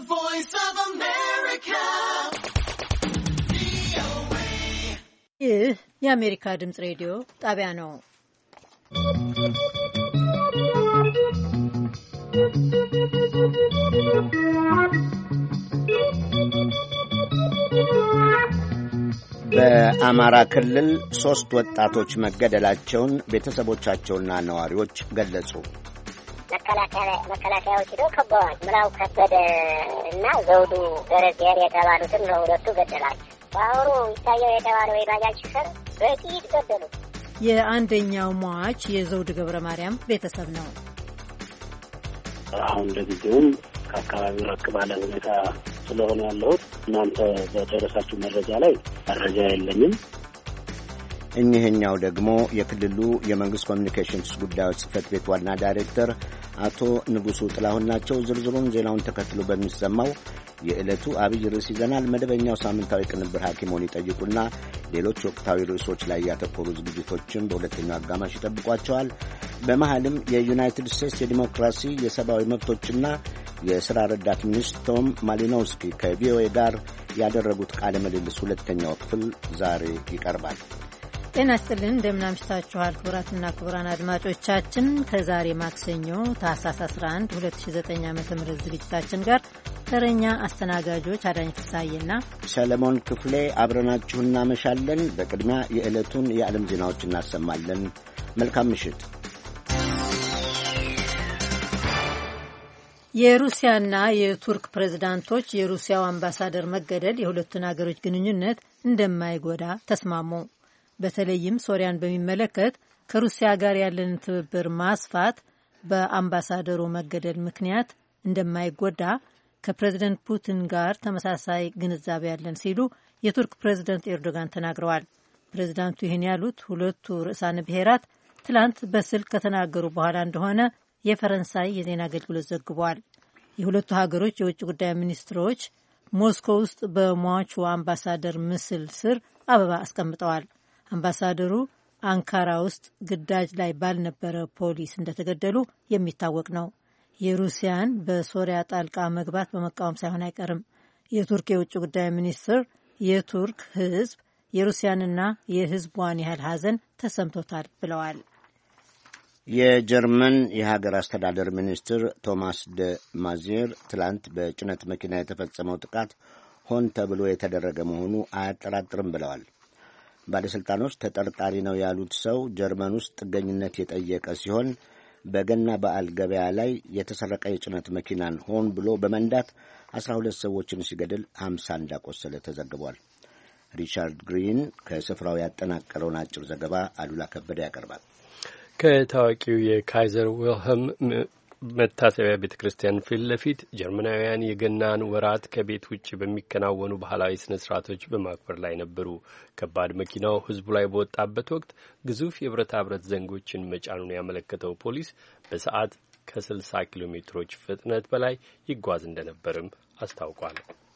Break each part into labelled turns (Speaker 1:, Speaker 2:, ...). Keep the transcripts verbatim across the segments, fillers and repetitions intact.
Speaker 1: Voice of America.
Speaker 2: ይህ የአሜሪካ ድምጽ ሬዲዮ ጣቢያ ነው።
Speaker 3: በአማራ ክልል ሶስት ወጣቶች መገደላቸውን ቤተሰቦቻቸውና ነዋሪዎች ገለጹ።
Speaker 4: መከላከያዎች ሄደው ከበዋል። ምራው ከበደ እና ዘውዱ ደረጀር የተባሉትን ለሁለቱ ገደላቸው። በአሁኑ ይታየው የተባለው የባጃጅ ሹፌር በጥይት ገደሉ።
Speaker 2: የአንደኛው ሟች የዘውዱ ገብረ ማርያም ቤተሰብ ነው።
Speaker 5: አሁን ለጊዜውም ከአካባቢው ረቅ ባለ ሁኔታ ስለሆነ ያለሁት እናንተ በደረሳችሁ መረጃ ላይ መረጃ የለኝም።
Speaker 3: እኚህኛው ደግሞ የክልሉ የመንግስት ኮሚኒኬሽንስ ጉዳዮች ጽሕፈት ቤት ዋና ዳይሬክተር አቶ ንጉሱ ጥላሁን ናቸው። ዝርዝሩን ዜናውን ተከትሎ በሚሰማው የዕለቱ አብይ ርዕስ ይዘናል። መደበኛው ሳምንታዊ ቅንብር ሐኪሞን ይጠይቁና ሌሎች ወቅታዊ ርዕሶች ላይ ያተኮሩ ዝግጅቶችን በሁለተኛው አጋማሽ ይጠብቋቸዋል። በመሃልም የዩናይትድ ስቴትስ የዲሞክራሲ የሰብአዊ መብቶችና የሥራ ረዳት ሚኒስትር ቶም ማሊኖውስኪ ከቪኦኤ ጋር ያደረጉት ቃለ ምልልስ ሁለተኛው ክፍል ዛሬ ይቀርባል።
Speaker 2: ጤና ይስጥልን፣ እንደምን አምሽታችኋል ክቡራትና ክቡራን አድማጮቻችን። ከዛሬ ማክሰኞ ታህሳስ አስራ አንድ ሁለት ሺህ ዘጠኝ ዓ.ም ዝግጅታችን ጋር ተረኛ አስተናጋጆች አዳኝ ፍሳዬና
Speaker 3: ሰለሞን ክፍሌ አብረናችሁ እናመሻለን። በቅድሚያ የዕለቱን የዓለም ዜናዎች እናሰማለን። መልካም ምሽት።
Speaker 2: የሩሲያና የቱርክ ፕሬዝዳንቶች የሩሲያው አምባሳደር መገደል የሁለቱን አገሮች ግንኙነት እንደማይጎዳ ተስማሙ። በተለይም ሶሪያን በሚመለከት ከሩሲያ ጋር ያለንን ትብብር ማስፋት በአምባሳደሩ መገደል ምክንያት እንደማይጎዳ ከፕሬዝደንት ፑቲን ጋር ተመሳሳይ ግንዛቤ ያለን ሲሉ የቱርክ ፕሬዝደንት ኤርዶጋን ተናግረዋል። ፕሬዝዳንቱ ይህን ያሉት ሁለቱ ርዕሳነ ብሔራት ትላንት በስልክ ከተናገሩ በኋላ እንደሆነ የፈረንሳይ የዜና አገልግሎት ዘግቧል። የሁለቱ ሀገሮች የውጭ ጉዳይ ሚኒስትሮች ሞስኮ ውስጥ በሟቹ አምባሳደር ምስል ስር አበባ አስቀምጠዋል። አምባሳደሩ አንካራ ውስጥ ግዳጅ ላይ ባልነበረ ፖሊስ እንደተገደሉ የሚታወቅ ነው። የሩሲያን በሶሪያ ጣልቃ መግባት በመቃወም ሳይሆን አይቀርም። የቱርክ የውጭ ጉዳይ ሚኒስትር የቱርክ ሕዝብ የሩሲያንና የሕዝቧን ያህል ሐዘን ተሰምቶታል ብለዋል።
Speaker 3: የጀርመን የሀገር አስተዳደር ሚኒስትር ቶማስ ደ ማዚየር ትላንት በጭነት መኪና የተፈጸመው ጥቃት ሆን ተብሎ የተደረገ መሆኑ አያጠራጥርም ብለዋል። ባለሥልጣኖች ተጠርጣሪ ነው ያሉት ሰው ጀርመን ውስጥ ጥገኝነት የጠየቀ ሲሆን በገና በዓል ገበያ ላይ የተሰረቀ የጭነት መኪናን ሆን ብሎ በመንዳት አስራ ሁለት ሰዎችን ሲገድል ሀምሳ እንዳቆሰለ ተዘግቧል። ሪቻርድ ግሪን ከስፍራው ያጠናቀረውን አጭር ዘገባ አሉላ ከበደ ያቀርባል።
Speaker 6: ከታዋቂው የካይዘር ዊልሄም መታሰቢያ ቤተ ክርስቲያን ፊት ለፊት ጀርመናውያን የገናን ወራት ከቤት ውጭ በሚከናወኑ ባህላዊ ስነ ስርዓቶች በማክበር ላይ ነበሩ። ከባድ መኪናው ሕዝቡ ላይ በወጣበት ወቅት ግዙፍ የብረታ ብረት ዘንጎችን መጫኑን ያመለከተው ፖሊስ በሰዓት ከስልሳ ኪሎ ሜትሮች ፍጥነት በላይ ይጓዝ እንደነበርም አስታውቋል።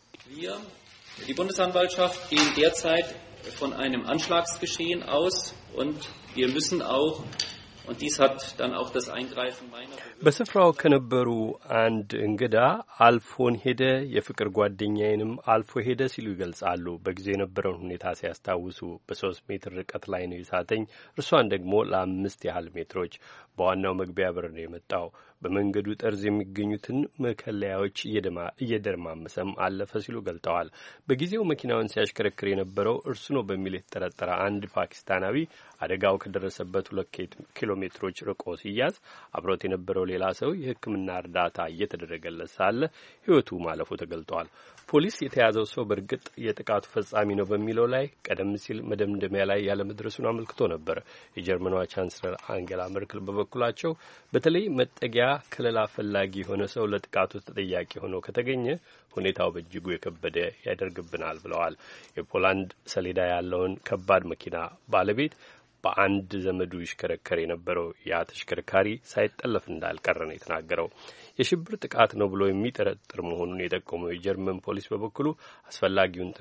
Speaker 7: Die Bundesanwaltschaft geht derzeit von einem Anschlagsgeschehen aus und wir müssen auch und dies hat dann auch das Eingreifen meiner
Speaker 6: በስፍራው ከነበሩ አንድ እንግዳ አልፎን ሄደ፣ የፍቅር ጓደኛዬንም አልፎ ሄደ ሲሉ ይገልጻሉ። በጊዜው የነበረውን ሁኔታ ሲያስታውሱ በሶስት ሜትር ርቀት ላይ ነው የሳተኝ፣ እርሷን ደግሞ ለአምስት ያህል ሜትሮች በዋናው መግቢያ በር ነው የመጣው። በመንገዱ ጠርዝ የሚገኙትን መከለያዎች እየደርማመሰም አለፈ ሲሉ ገልጠዋል። በጊዜው መኪናውን ሲያሽከረክር የነበረው እርሱ ነው በሚል የተጠረጠረ አንድ ፓኪስታናዊ አደጋው ከደረሰበት ሁለት ኪሎ ሜትሮች ርቆ ሲያዝ አብሮት የነበረው ሌላ ሰው የሕክምና እርዳታ እየተደረገለት ሳለ ሕይወቱ ማለፉ ተገልጧል። ፖሊስ የተያዘው ሰው በእርግጥ የጥቃቱ ፈጻሚ ነው በሚለው ላይ ቀደም ሲል መደምደሚያ ላይ ያለመድረሱን አመልክቶ ነበር። የጀርመኗ ቻንስለር አንጌላ መርክል በበኩላቸው በተለይ መጠጊያ ከለላ ፈላጊ የሆነ ሰው ለጥቃቱ ተጠያቂ ሆኖ ከተገኘ ሁኔታው በእጅጉ የከበደ ያደርግብናል ብለዋል። የፖላንድ ሰሌዳ ያለውን ከባድ መኪና ባለቤት በአንድ ዘመዱ ይሽከረከር የነበረው ያ ተሽከርካሪ ሳይጠለፍ እንዳልቀረ ነው የተናገረው። የሽብር ጥቃት ነው ብሎ የሚጠረጥር መሆኑን የጠቆመው የጀርመን ፖሊስ በበኩሉ አስፈላጊውን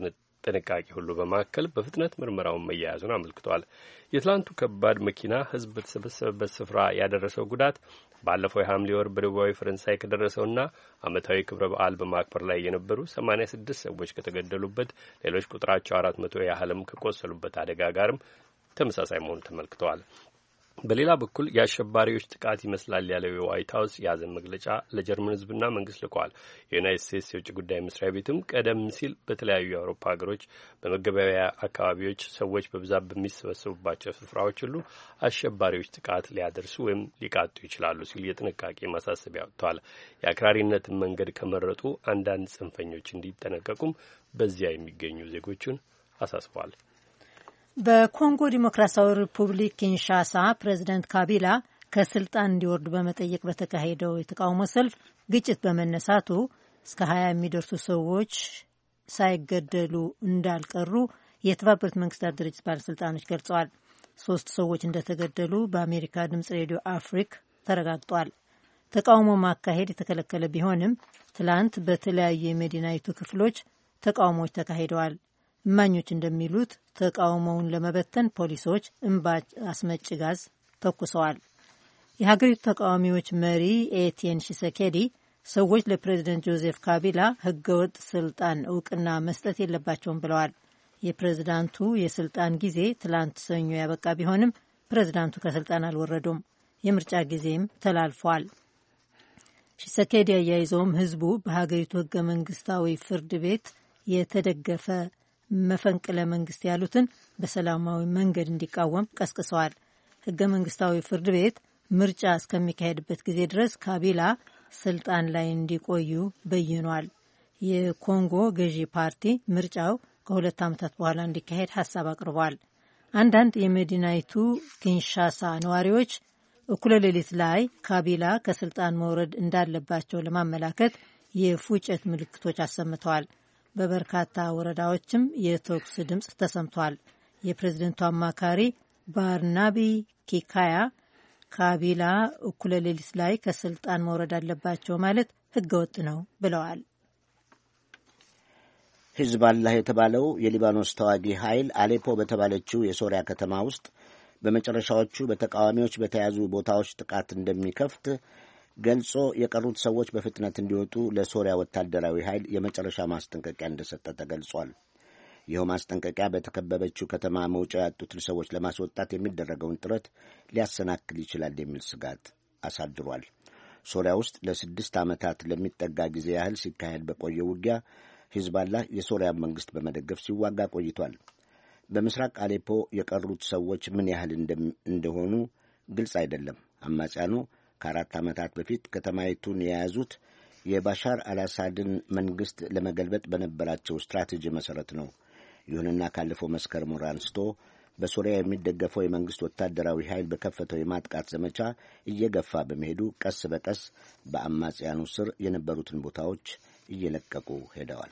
Speaker 6: ጥንቃቄ ሁሉ በማከል በፍጥነት ምርመራውን መያያዙን አመልክቷል። የትላንቱ ከባድ መኪና ሕዝብ በተሰበሰበበት ስፍራ ያደረሰው ጉዳት ባለፈው የሐምሌ ወር በደቡባዊ ፈረንሳይ ከደረሰውና ዓመታዊ ክብረ በዓል በማክበር ላይ የነበሩ ሰማንያ ስድስት ሰዎች ከተገደሉበት ሌሎች ቁጥራቸው አራት መቶ ያህልም ከቆሰሉበት አደጋ ጋርም ተመሳሳይ መሆኑ ተመልክተዋል። በሌላ በኩል የአሸባሪዎች ጥቃት ይመስላል ያለው የዋይት ሀውስ የሐዘን መግለጫ ለጀርመን ሕዝብና መንግስት ልኳል። የዩናይትድ ስቴትስ የውጭ ጉዳይ መስሪያ ቤትም ቀደም ሲል በተለያዩ የአውሮፓ ሀገሮች በመገበያያ አካባቢዎች ሰዎች በብዛት በሚሰበሰቡባቸው ስፍራዎች ሁሉ አሸባሪዎች ጥቃት ሊያደርሱ ወይም ሊቃጡ ይችላሉ ሲል የጥንቃቄ ማሳሰቢያ ወጥቷል። የአክራሪነትን መንገድ ከመረጡ አንዳንድ ጽንፈኞች እንዲጠነቀቁም በዚያ የሚገኙ ዜጎቹን አሳስቧል።
Speaker 2: በኮንጎ ዲሞክራሲያዊ ሪፑብሊክ ኪንሻሳ ፕሬዚደንት ካቢላ ከስልጣን እንዲወርዱ በመጠየቅ በተካሄደው የተቃውሞ ሰልፍ ግጭት በመነሳቱ እስከ ሀያ የሚደርሱ ሰዎች ሳይገደሉ እንዳልቀሩ የተባበሩት መንግስታት ድርጅት ባለስልጣኖች ገልጸዋል። ሶስት ሰዎች እንደተገደሉ በአሜሪካ ድምጽ ሬዲዮ አፍሪክ ተረጋግጧል። ተቃውሞ ማካሄድ የተከለከለ ቢሆንም ትላንት በተለያዩ የመዲናይቱ ክፍሎች ተቃውሞዎች ተካሂደዋል። እማኞች እንደሚሉት ተቃውሞውን ለመበተን ፖሊሶች እምባ አስመጭ ጋዝ ተኩሰዋል። የሀገሪቱ ተቃዋሚዎች መሪ ኤቲየን ሺሴኬዲ ሰዎች ለፕሬዚደንት ጆዜፍ ካቢላ ህገወጥ ስልጣን እውቅና መስጠት የለባቸውም ብለዋል። የፕሬዝዳንቱ የስልጣን ጊዜ ትላንት ሰኞ ያበቃ ቢሆንም ፕሬዝዳንቱ ከስልጣን አልወረዱም። የምርጫ ጊዜም ተላልፏል። ሺሴኬዲ አያይዘውም ህዝቡ በሀገሪቱ ህገ መንግስታዊ ፍርድ ቤት የተደገፈ መፈንቅለ መንግስት ያሉትን በሰላማዊ መንገድ እንዲቃወም ቀስቅሰዋል። ህገ መንግስታዊ ፍርድ ቤት ምርጫ እስከሚካሄድበት ጊዜ ድረስ ካቢላ ስልጣን ላይ እንዲቆዩ በይኗል። የኮንጎ ገዢ ፓርቲ ምርጫው ከሁለት ዓመታት በኋላ እንዲካሄድ ሀሳብ አቅርቧል። አንዳንድ የመዲናይቱ ኪንሻሳ ነዋሪዎች እኩለ ሌሊት ላይ ካቢላ ከስልጣን መውረድ እንዳለባቸው ለማመላከት የፉጨት ምልክቶች አሰምተዋል። በበርካታ ወረዳዎችም የተኩስ ድምፅ ተሰምቷል። የፕሬዝደንቱ አማካሪ ባርናቢ ኪካያ ካቢላ እኩለ ሌሊት ላይ ከስልጣን መውረድ አለባቸው ማለት ህገወጥ ነው ብለዋል።
Speaker 3: ሂዝባላህ የተባለው የሊባኖስ ተዋጊ ኃይል አሌፖ በተባለችው የሶሪያ ከተማ ውስጥ በመጨረሻዎቹ በተቃዋሚዎች በተያዙ ቦታዎች ጥቃት እንደሚከፍት ገልጾ የቀሩት ሰዎች በፍጥነት እንዲወጡ ለሶሪያ ወታደራዊ ኃይል የመጨረሻ ማስጠንቀቂያ እንደሰጠ ተገልጿል። ይኸው ማስጠንቀቂያ በተከበበችው ከተማ መውጫ ያጡትን ሰዎች ለማስወጣት የሚደረገውን ጥረት ሊያሰናክል ይችላል የሚል ስጋት አሳድሯል። ሶሪያ ውስጥ ለስድስት ዓመታት ለሚጠጋ ጊዜ ያህል ሲካሄድ በቆየው ውጊያ ሂዝባላህ የሶሪያን መንግሥት በመደገፍ ሲዋጋ ቆይቷል። በምስራቅ አሌፖ የቀሩት ሰዎች ምን ያህል እንደሆኑ ግልጽ አይደለም። አማጽያኑ ከአራት ዓመታት በፊት ከተማይቱን የያዙት የባሻር አልአሳድን መንግሥት ለመገልበጥ በነበራቸው ስትራቴጂ መሠረት ነው። ይሁንና ካለፈው መስከረም ወር አንስቶ በሶሪያ የሚደገፈው የመንግሥት ወታደራዊ ኃይል በከፈተው የማጥቃት ዘመቻ እየገፋ በመሄዱ ቀስ በቀስ በአማጽያኑ ስር የነበሩትን ቦታዎች እየለቀቁ ሄደዋል።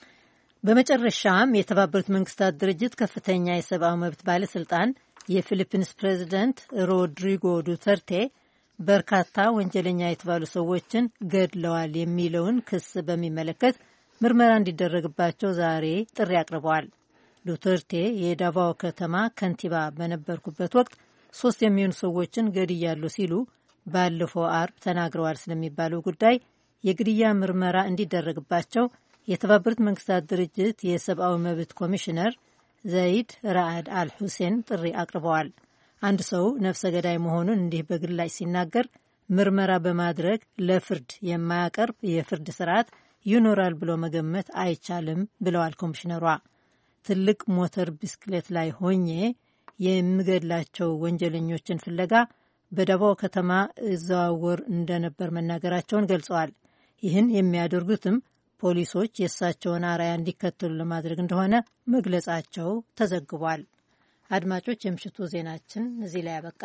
Speaker 2: በመጨረሻም የተባበሩት መንግስታት ድርጅት ከፍተኛ የሰብአዊ መብት ባለሥልጣን የፊሊፒንስ ፕሬዚደንት ሮድሪጎ ዱተርቴ በርካታ ወንጀለኛ የተባሉ ሰዎችን ገድለዋል የሚለውን ክስ በሚመለከት ምርመራ እንዲደረግባቸው ዛሬ ጥሪ አቅርበዋል። ዱተርቴ የዳቫኦ ከተማ ከንቲባ በነበርኩበት ወቅት ሶስት የሚሆኑ ሰዎችን ገድያለሁ ሲሉ ባለፈው አርብ ተናግረዋል ስለሚባለው ጉዳይ የግድያ ምርመራ እንዲደረግባቸው የተባበሩት መንግስታት ድርጅት የሰብአዊ መብት ኮሚሽነር ዘይድ ራአድ አል ሁሴን ጥሪ አቅርበዋል። አንድ ሰው ነፍሰ ገዳይ መሆኑን እንዲህ በግላጭ ሲናገር ምርመራ በማድረግ ለፍርድ የማያቀርብ የፍርድ ስርዓት ይኖራል ብሎ መገመት አይቻልም ብለዋል ኮሚሽነሯ። ትልቅ ሞተር ብስክሌት ላይ ሆኜ የምገድላቸው ወንጀለኞችን ፍለጋ በዳቫኦ ከተማ እዘዋወር እንደነበር መናገራቸውን ገልጸዋል። ይህን የሚያደርጉትም ፖሊሶች የእሳቸውን አርአያ እንዲከተሉ ለማድረግ እንደሆነ መግለጻቸው ተዘግቧል። አድማጮች፣ የምሽቱ ዜናችን እዚህ ላይ ያበቃ።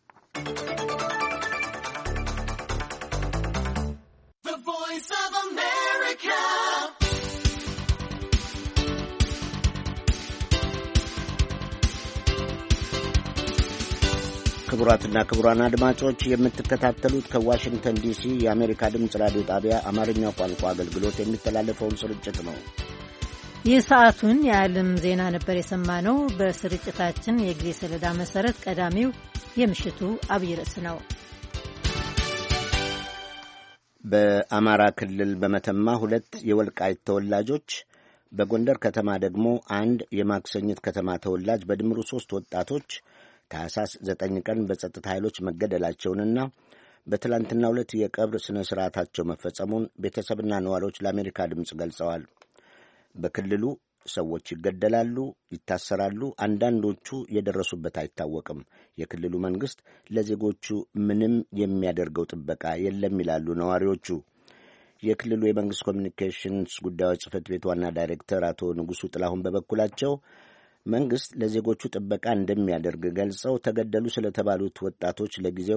Speaker 3: ክቡራትና ክቡራን አድማጮች የምትከታተሉት ከዋሽንግተን ዲሲ የአሜሪካ ድምፅ ራዲዮ ጣቢያ አማርኛው ቋንቋ አገልግሎት የሚተላለፈውን ስርጭት ነው።
Speaker 2: የሰዓቱን የዓለም ዜና ነበር የሰማነው። በስርጭታችን የጊዜ ሰሌዳ መሰረት ቀዳሚው የምሽቱ አብይ ርዕስ ነው።
Speaker 3: በአማራ ክልል በመተማ ሁለት የወልቃይት ተወላጆች፣ በጎንደር ከተማ ደግሞ አንድ የማክሰኝት ከተማ ተወላጅ በድምሩ ሦስት ወጣቶች ታኅሳስ ዘጠኝ ቀን በጸጥታ ኃይሎች መገደላቸውንና በትላንትናው ዕለት የቀብር ሥነ ሥርዓታቸው መፈጸሙን ቤተሰብና ነዋሪዎች ለአሜሪካ ድምፅ ገልጸዋል። በክልሉ ሰዎች ይገደላሉ፣ ይታሰራሉ፣ አንዳንዶቹ የደረሱበት አይታወቅም። የክልሉ መንግሥት ለዜጎቹ ምንም የሚያደርገው ጥበቃ የለም ይላሉ ነዋሪዎቹ። የክልሉ የመንግሥት ኮሚኒኬሽንስ ጉዳዮች ጽሕፈት ቤት ዋና ዳይሬክተር አቶ ንጉሡ ጥላሁን በበኩላቸው መንግሥት ለዜጎቹ ጥበቃ እንደሚያደርግ ገልጸው ተገደሉ ስለተባሉት ወጣቶች ለጊዜው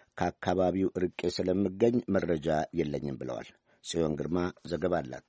Speaker 3: ከአካባቢው ርቄ ስለምገኝ መረጃ የለኝም ብለዋል። ጽዮን ግርማ ዘገባ አላት።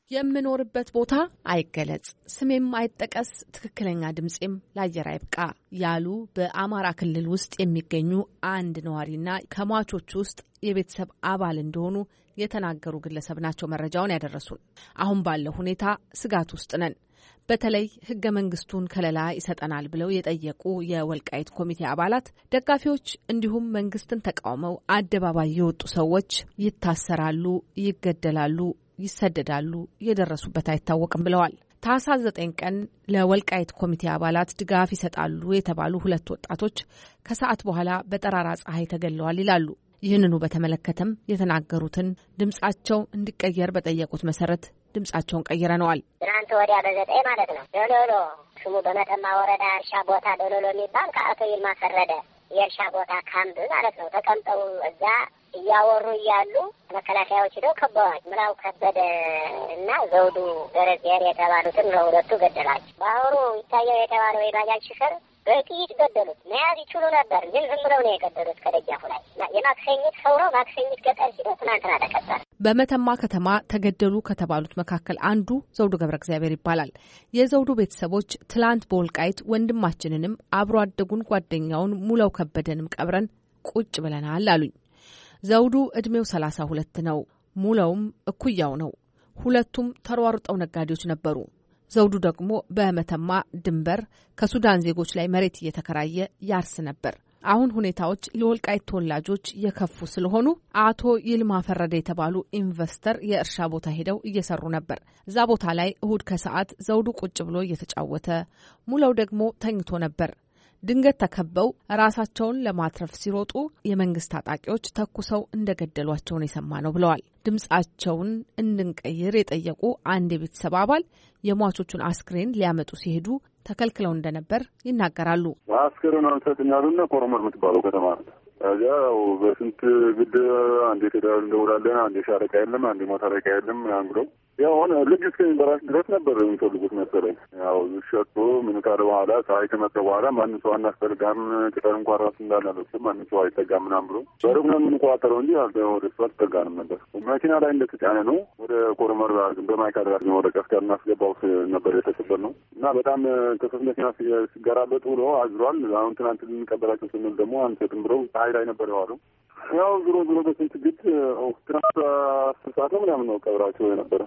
Speaker 8: የምኖርበት ቦታ አይገለጽ፣ ስሜም አይጠቀስ፣ ትክክለኛ ድምጼም ለአየር አይብቃ ያሉ በአማራ ክልል ውስጥ የሚገኙ አንድ ነዋሪና ከሟቾች ውስጥ የቤተሰብ አባል እንደሆኑ የተናገሩ ግለሰብ ናቸው መረጃውን ያደረሱን። አሁን ባለው ሁኔታ ስጋት ውስጥ ነን። በተለይ ሕገ መንግስቱን ከለላ ይሰጠናል ብለው የጠየቁ የወልቃይት ኮሚቴ አባላት፣ ደጋፊዎች እንዲሁም መንግስትን ተቃውመው አደባባይ የወጡ ሰዎች ይታሰራሉ፣ ይገደላሉ፣ ይሰደዳሉ፣ የደረሱበት አይታወቅም ብለዋል። ታኅሳስ ዘጠኝ ቀን ለወልቃይት ኮሚቴ አባላት ድጋፍ ይሰጣሉ የተባሉ ሁለት ወጣቶች ከሰዓት በኋላ በጠራራ ፀሐይ ተገለዋል ይላሉ። ይህንኑ በተመለከተም የተናገሩትን ድምጻቸው እንዲቀየር በጠየቁት መሰረት ድምጻቸውን ቀይረነዋል።
Speaker 4: ትናንት ወዲያ በዘጠኝ ማለት ነው ዶሎሎ ስሙ በመተማ ወረዳ እርሻ ቦታ ዶሎሎ የሚባል ከአቶ ይልማ ፈረደ የእርሻ ቦታ ካምፕ ማለት ነው ተቀምጠው እዛ እያወሩ እያሉ መከላከያዎች ሄደው ከበዋል። ምራው ከበደ እና ዘውዱ ደረጀር የተባሉትን ለሁለቱ ገደላቸው። በአሁኑ ይታየው የተባለው የባጃጅ ሹፌር በጥይት ገደሉት። መያዝ ይችሉ ነበር ግን ዝም ብለው ነው የገደሉት ከደጃፉ ላይ። የማክሰኝት ሰው ነው። ማክሰኝት ገጠር ሲዶ ትናንትና ተቀበረ።
Speaker 8: በመተማ ከተማ ተገደሉ ከተባሉት መካከል አንዱ ዘውዱ ገብረ እግዚአብሔር ይባላል። የዘውዱ ቤተሰቦች ትላንት በወልቃይት ወንድማችንንም አብሮ አደጉን ጓደኛውን ሙላው ከበደንም ቀብረን ቁጭ ብለናል አሉኝ። ዘውዱ ዕድሜው ሰላሳ ሁለት ነው። ሙላውም እኩያው ነው። ሁለቱም ተሯሩጠው ነጋዴዎች ነበሩ። ዘውዱ ደግሞ በመተማ ድንበር ከሱዳን ዜጎች ላይ መሬት እየተከራየ ያርስ ነበር። አሁን ሁኔታዎች ለወልቃይት ተወላጆች የከፉ ስለሆኑ አቶ ይልማ ፈረደ የተባሉ ኢንቨስተር የእርሻ ቦታ ሄደው እየሰሩ ነበር። እዛ ቦታ ላይ እሁድ ከሰዓት ዘውዱ ቁጭ ብሎ እየተጫወተ፣ ሙላው ደግሞ ተኝቶ ነበር። ድንገት ተከበው ራሳቸውን ለማትረፍ ሲሮጡ የመንግስት ታጣቂዎች ተኩሰው እንደገደሏቸው ነው የሰማነው ብለዋል። ድምጻቸውን እንድንቀይር የጠየቁ አንድ የቤተሰብ አባል የሟቾቹን አስክሬን ሊያመጡ ሲሄዱ ተከልክለው እንደነበር ይናገራሉ።
Speaker 9: አስክሬን አንሰጥኛሉና ኮረመር የምትባለው ከተማ ነው። ያው በስንት ግድ አንዴ ተዳር እንደውላለን፣ አንዴ ሻለቃ የለም፣ አንዴ ሞተረቃ የለም ምናምን ብለው ያው ሆነ ልጅ እስከሚበራሽ ድረስ ነበር የሚፈልጉት መሰለኝ። ያው ሸቶ ምን ካለ በኋላ ፀሐይ ከመጣ በኋላ ማንም ሰው አናስፈልጋም፣ ቅጠል እንኳን ራሱ እንዳላለብስም ማንም ሰው አይጠጋም ምናምን ብሎ በሩቅ ነው የምንቋጠረው እንጂ ወደ እሱ አልተጠጋንም ነበር። መኪና ላይ እንደተጫነ ነው ወደ ኮረመር በማይካድራ ወደ ቀስቀር እናስገባው ነበር የተሰበር ነው እና በጣም ከሶስት መኪና ሲገራበጥ ብሎ አዝሯል። አሁን ትናንት ልንቀበላቸው ስንል ደግሞ አንሰጥም ብለው ፀሐይ ላይ ነበር የዋለው። ያው ዞሮ ዞሮ በስንት ግድ ትናንት አስር ሰዓት ምናምን ነው ቀብራቸው የነበረ።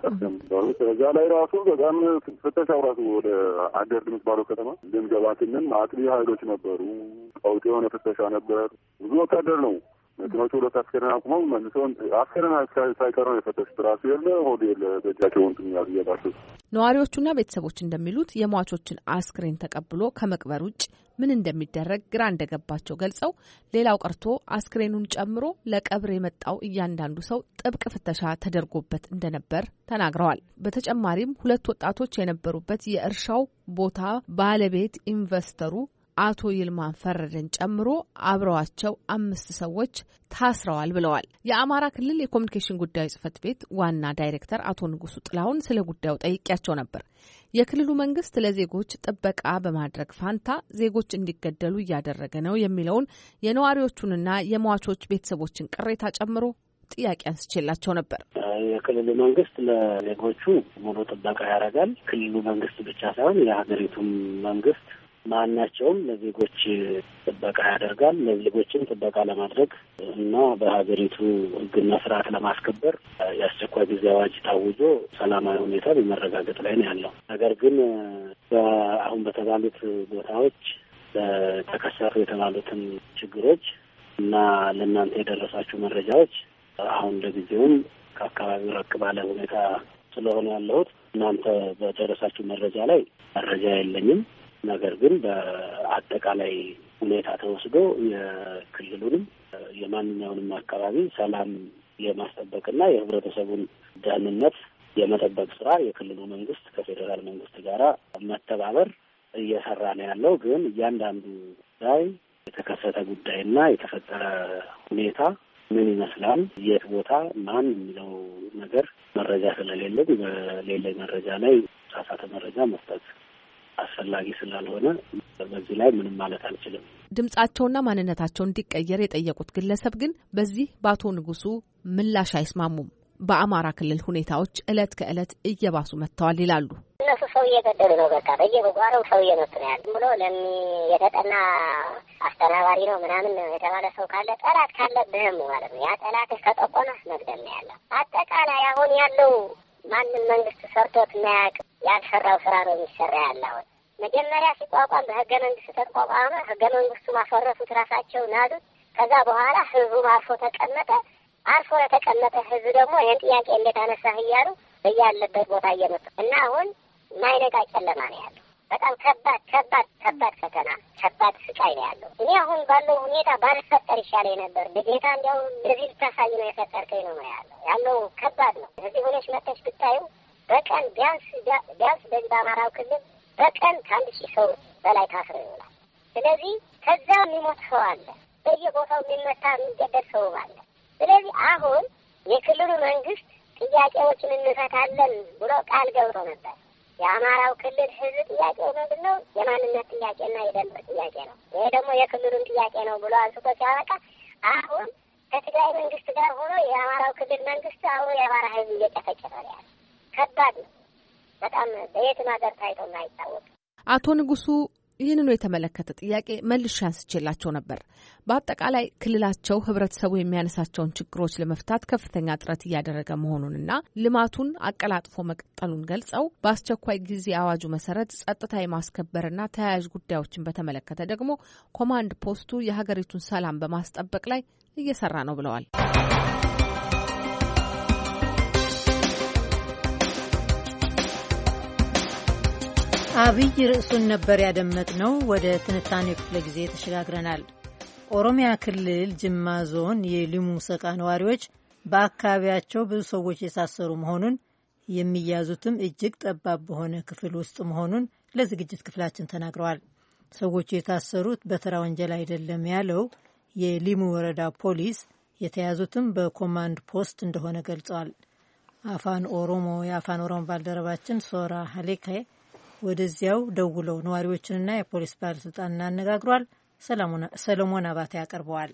Speaker 9: እዛ ላይ ራሱ በጣም ፍተሻው ራሱ ወደ አደር የምትባለው ከተማ ልንገባ ስንል አጥቢ ኃይሎች ነበሩ። ቀውጤ የሆነ ፍተሻ ነበር። ብዙ ወታደር ነው። መኪኖቹ ሁለት አስከሬን አቁመው መልሰውን አስከሬን ሳይቀረው የፈተሹት ራሱ የለ ሆድ የለ በእጃቸው እንትን ያሉ እየባሱ
Speaker 8: ነዋሪዎቹና ቤተሰቦች እንደሚሉት የሟቾችን አስክሬን ተቀብሎ ከመቅበር ውጭ ምን እንደሚደረግ ግራ እንደገባቸው ገልጸው ሌላው ቀርቶ አስክሬኑን ጨምሮ ለቀብር የመጣው እያንዳንዱ ሰው ጥብቅ ፍተሻ ተደርጎበት እንደነበር ተናግረዋል። በተጨማሪም ሁለት ወጣቶች የነበሩበት የእርሻው ቦታ ባለቤት ኢንቨስተሩ አቶ ይልማን ፈረደን ጨምሮ አብረዋቸው አምስት ሰዎች ታስረዋል ብለዋል። የአማራ ክልል የኮሚኒኬሽን ጉዳዮች ጽሕፈት ቤት ዋና ዳይሬክተር አቶ ንጉሡ ጥላሁን ስለ ጉዳዩ ጠይቄያቸው ነበር። የክልሉ መንግስት ለዜጎች ጥበቃ በማድረግ ፋንታ ዜጎች እንዲገደሉ እያደረገ ነው የሚለውን የነዋሪዎቹንና የሟቾች ቤተሰቦችን ቅሬታ ጨምሮ ጥያቄ አንስቼላቸው ነበር።
Speaker 5: የክልሉ መንግስት ለዜጎቹ ሙሉ ጥበቃ ያደርጋል። ክልሉ መንግስት ብቻ ሳይሆን የሀገሪቱም መንግስት ማናቸውም ለዜጎች ጥበቃ ያደርጋል። ለዜጎችም ጥበቃ ለማድረግ እና በሀገሪቱ ሕግና ስርዓት ለማስከበር የአስቸኳይ ጊዜ አዋጅ ታውጆ ሰላማዊ ሁኔታ በመረጋገጥ ላይ ነው ያለው። ነገር ግን አሁን በተባሉት ቦታዎች ተከሰቱ የተባሉትን ችግሮች እና ለእናንተ የደረሳችሁ መረጃዎች አሁን ለጊዜውም ከአካባቢው ረቅ ባለ ሁኔታ ስለሆነ ያለሁት እናንተ በደረሳችሁ መረጃ ላይ መረጃ የለኝም። ነገር ግን በአጠቃላይ ሁኔታ ተወስዶ የክልሉንም የማንኛውንም አካባቢ ሰላም የማስጠበቅና የህብረተሰቡን ደህንነት የመጠበቅ ስራ የክልሉ መንግስት ከፌዴራል መንግስት ጋር መተባበር እየሰራ ነው ያለው። ግን እያንዳንዱ ላይ የተከሰተ ጉዳይና የተፈጠረ ሁኔታ ምን ይመስላል፣ የት ቦታ ማን የሚለው ነገር መረጃ ስለሌለኝ በሌለኝ መረጃ ላይ ሳሳተ መረጃ መስጠት አስፈላጊ ስላልሆነ በዚህ ላይ ምንም ማለት አልችልም።
Speaker 8: ድምጻቸውና ማንነታቸው እንዲቀየር የጠየቁት ግለሰብ ግን በዚህ በአቶ ንጉሱ ምላሽ አይስማሙም። በአማራ ክልል ሁኔታዎች እለት ከእለት እየባሱ መጥተዋል ይላሉ።
Speaker 4: እነሱ ሰው እየገደሉ ነው። በቃ በየጓሮው ሰው እየመጡ ነው ያሉ ብሎ ለሚ የተጠና አስተናባሪ ነው ምናምን የተባለ ሰው ካለ ጠላት ካለብህም ማለት ነው ያ ጠላት ከጠቆመህ መግደል ነው ያለው። አጠቃላይ አሁን ያለው ማንም መንግስት ሰርቶት ማያውቅ ያልሰራው ስራ ነው የሚሰራ ያለው። መጀመሪያ ሲቋቋም በህገ መንግስት ተቋቋመ። ህገ መንግስቱ ማፈረሱት ራሳቸው ናዱት። ከዛ በኋላ ህዝቡ አርፎ ተቀመጠ። አርፎ የተቀመጠ ህዝብ ደግሞ ይህን ጥያቄ እንዴት አነሳህ እያሉ በያለበት ቦታ እየመጡ እና አሁን ማይነጋ ጨለማ ነው ያለው። በጣም ከባድ ከባድ ከባድ ፈተና ከባድ ስቃይ ነው ያለው። እኔ አሁን ባለው ሁኔታ ባልፈጠር ይሻለኝ ነበር። በጌታ እንዲያው እንደዚህ ልታሳይ ነው የፈጠርከኝ ነው ያለው። ያለው ከባድ ነው። እዚህ ሆነሽ መጥተሽ ብታዩ በቀን ቢያንስ ቢያንስ በዚህ በአማራው ክልል በቀን ከአንድ ሺህ ሰው በላይ ታስሮ ይውላል። ስለዚህ ከዛ የሚሞት ሰው አለ፣ በየቦታው የሚመታ የሚገደል ሰው አለ። ስለዚህ አሁን የክልሉ መንግስት ጥያቄዎችን እንፈታለን ብሎ ቃል ገብቶ ነበር። የአማራው ክልል ህዝብ ጥያቄው ምንድን ነው? የማንነት ጥያቄና የድንበር ጥያቄ ነው። ይሄ ደግሞ የክልሉን ጥያቄ ነው ብሎ አንስቶ ሲያበቃ አሁን ከትግራይ መንግስት ጋር ሆኖ የአማራው ክልል መንግስት አሁን የአማራ ህዝብ እየጨፈጨፈ ነው ያለ። ከባድ ነው በጣም በየትም ሀገር ታይቶ የማይታወቅ።
Speaker 8: አቶ ንጉሱ ይህንኑ የተመለከተ ጥያቄ መልሼ አንስቼላቸው ነበር። በአጠቃላይ ክልላቸው ህብረተሰቡ የሚያነሳቸውን ችግሮች ለመፍታት ከፍተኛ ጥረት እያደረገ መሆኑንና ልማቱን አቀላጥፎ መቀጠሉን ገልጸው በአስቸኳይ ጊዜ አዋጁ መሰረት ጸጥታ የማስከበርና ተያያዥ ጉዳዮችን በተመለከተ ደግሞ ኮማንድ ፖስቱ የሀገሪቱን ሰላም በማስጠበቅ ላይ እየሰራ ነው ብለዋል።
Speaker 2: አብይ ርዕሱን ነበር ያደመጥነው። ወደ ትንታኔው ክፍለ ጊዜ ተሸጋግረናል። ኦሮሚያ ክልል ጅማ ዞን የሊሙ ሰቃ ነዋሪዎች በአካባቢያቸው ብዙ ሰዎች የታሰሩ መሆኑን የሚያዙትም እጅግ ጠባብ በሆነ ክፍል ውስጥ መሆኑን ለዝግጅት ክፍላችን ተናግረዋል። ሰዎቹ የታሰሩት በተራ ወንጀል አይደለም ያለው የሊሙ ወረዳ ፖሊስ የተያዙትም በኮማንድ ፖስት እንደሆነ ገልጸዋል። አፋን ኦሮሞ የአፋን ኦሮሞ ባልደረባችን ሶራ ሀሌካ ወደዚያው ደውለው ነዋሪዎችንና የፖሊስ ባለስልጣንን አነጋግሯል። ሰለሞን አባተ ያቀርበዋል።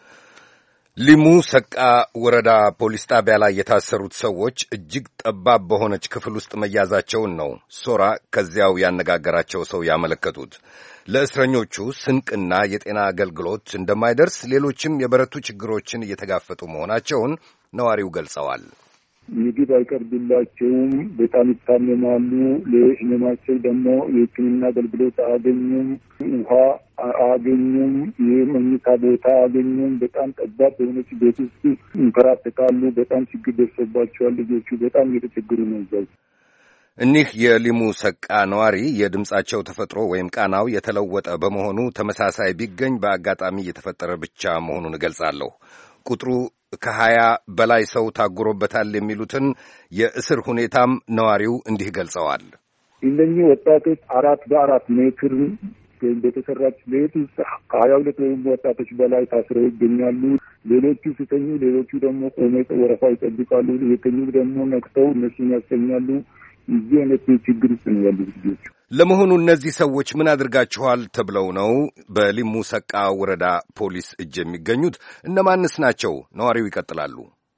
Speaker 10: ሊሙ ሰቃ ወረዳ ፖሊስ ጣቢያ ላይ የታሰሩት ሰዎች እጅግ ጠባብ በሆነች ክፍል ውስጥ መያዛቸውን ነው ሶራ ከዚያው ያነጋገራቸው ሰው ያመለከቱት። ለእስረኞቹ ስንቅና የጤና አገልግሎት እንደማይደርስ፣ ሌሎችም የበረቱ ችግሮችን እየተጋፈጡ መሆናቸውን ነዋሪው ገልጸዋል።
Speaker 9: ምግብ አይቀርብላቸውም፣ በጣም ይታመማሉ። ለህመማቸው ደግሞ የሕክምና አገልግሎት አያገኙም፣ ውሃ አያገኙም፣ የመኝታ ቦታ አያገኙም። በጣም ጠባብ በሆነች ቤት ውስጥ ይንከራተታሉ። በጣም ችግር ደርሶባቸዋል። ልጆቹ በጣም እየተቸገሩ ነው። እዛው
Speaker 10: እኒህ የሊሙ ሰቃ ነዋሪ የድምጻቸው ተፈጥሮ ወይም ቃናው የተለወጠ በመሆኑ ተመሳሳይ ቢገኝ በአጋጣሚ እየተፈጠረ ብቻ መሆኑን እገልጻለሁ። ቁጥሩ ከሀያ በላይ ሰው ታጉሮበታል የሚሉትን የእስር ሁኔታም ነዋሪው እንዲህ ገልጸዋል።
Speaker 9: እነኚህ ወጣቶች አራት በአራት ሜትር በተሰራች ቤት ውስጥ ከሀያ ሁለት ወይም ወጣቶች በላይ ታስረው ይገኛሉ። ሌሎቹ ሲተኙ፣ ሌሎቹ ደግሞ ቆመው ወረፋ ይጠብቃሉ። የተኙ ደግሞ ነቅተው እነሱን ያስተኛሉ። እዚህ አይነት ችግር ውስጥ ነው ያሉት ልጆቹ።
Speaker 10: ለመሆኑ እነዚህ ሰዎች ምን አድርጋችኋል ተብለው ነው በሊሙ ሰቃ ወረዳ ፖሊስ እጅ የሚገኙት? እነማንስ ናቸው? ነዋሪው ይቀጥላሉ።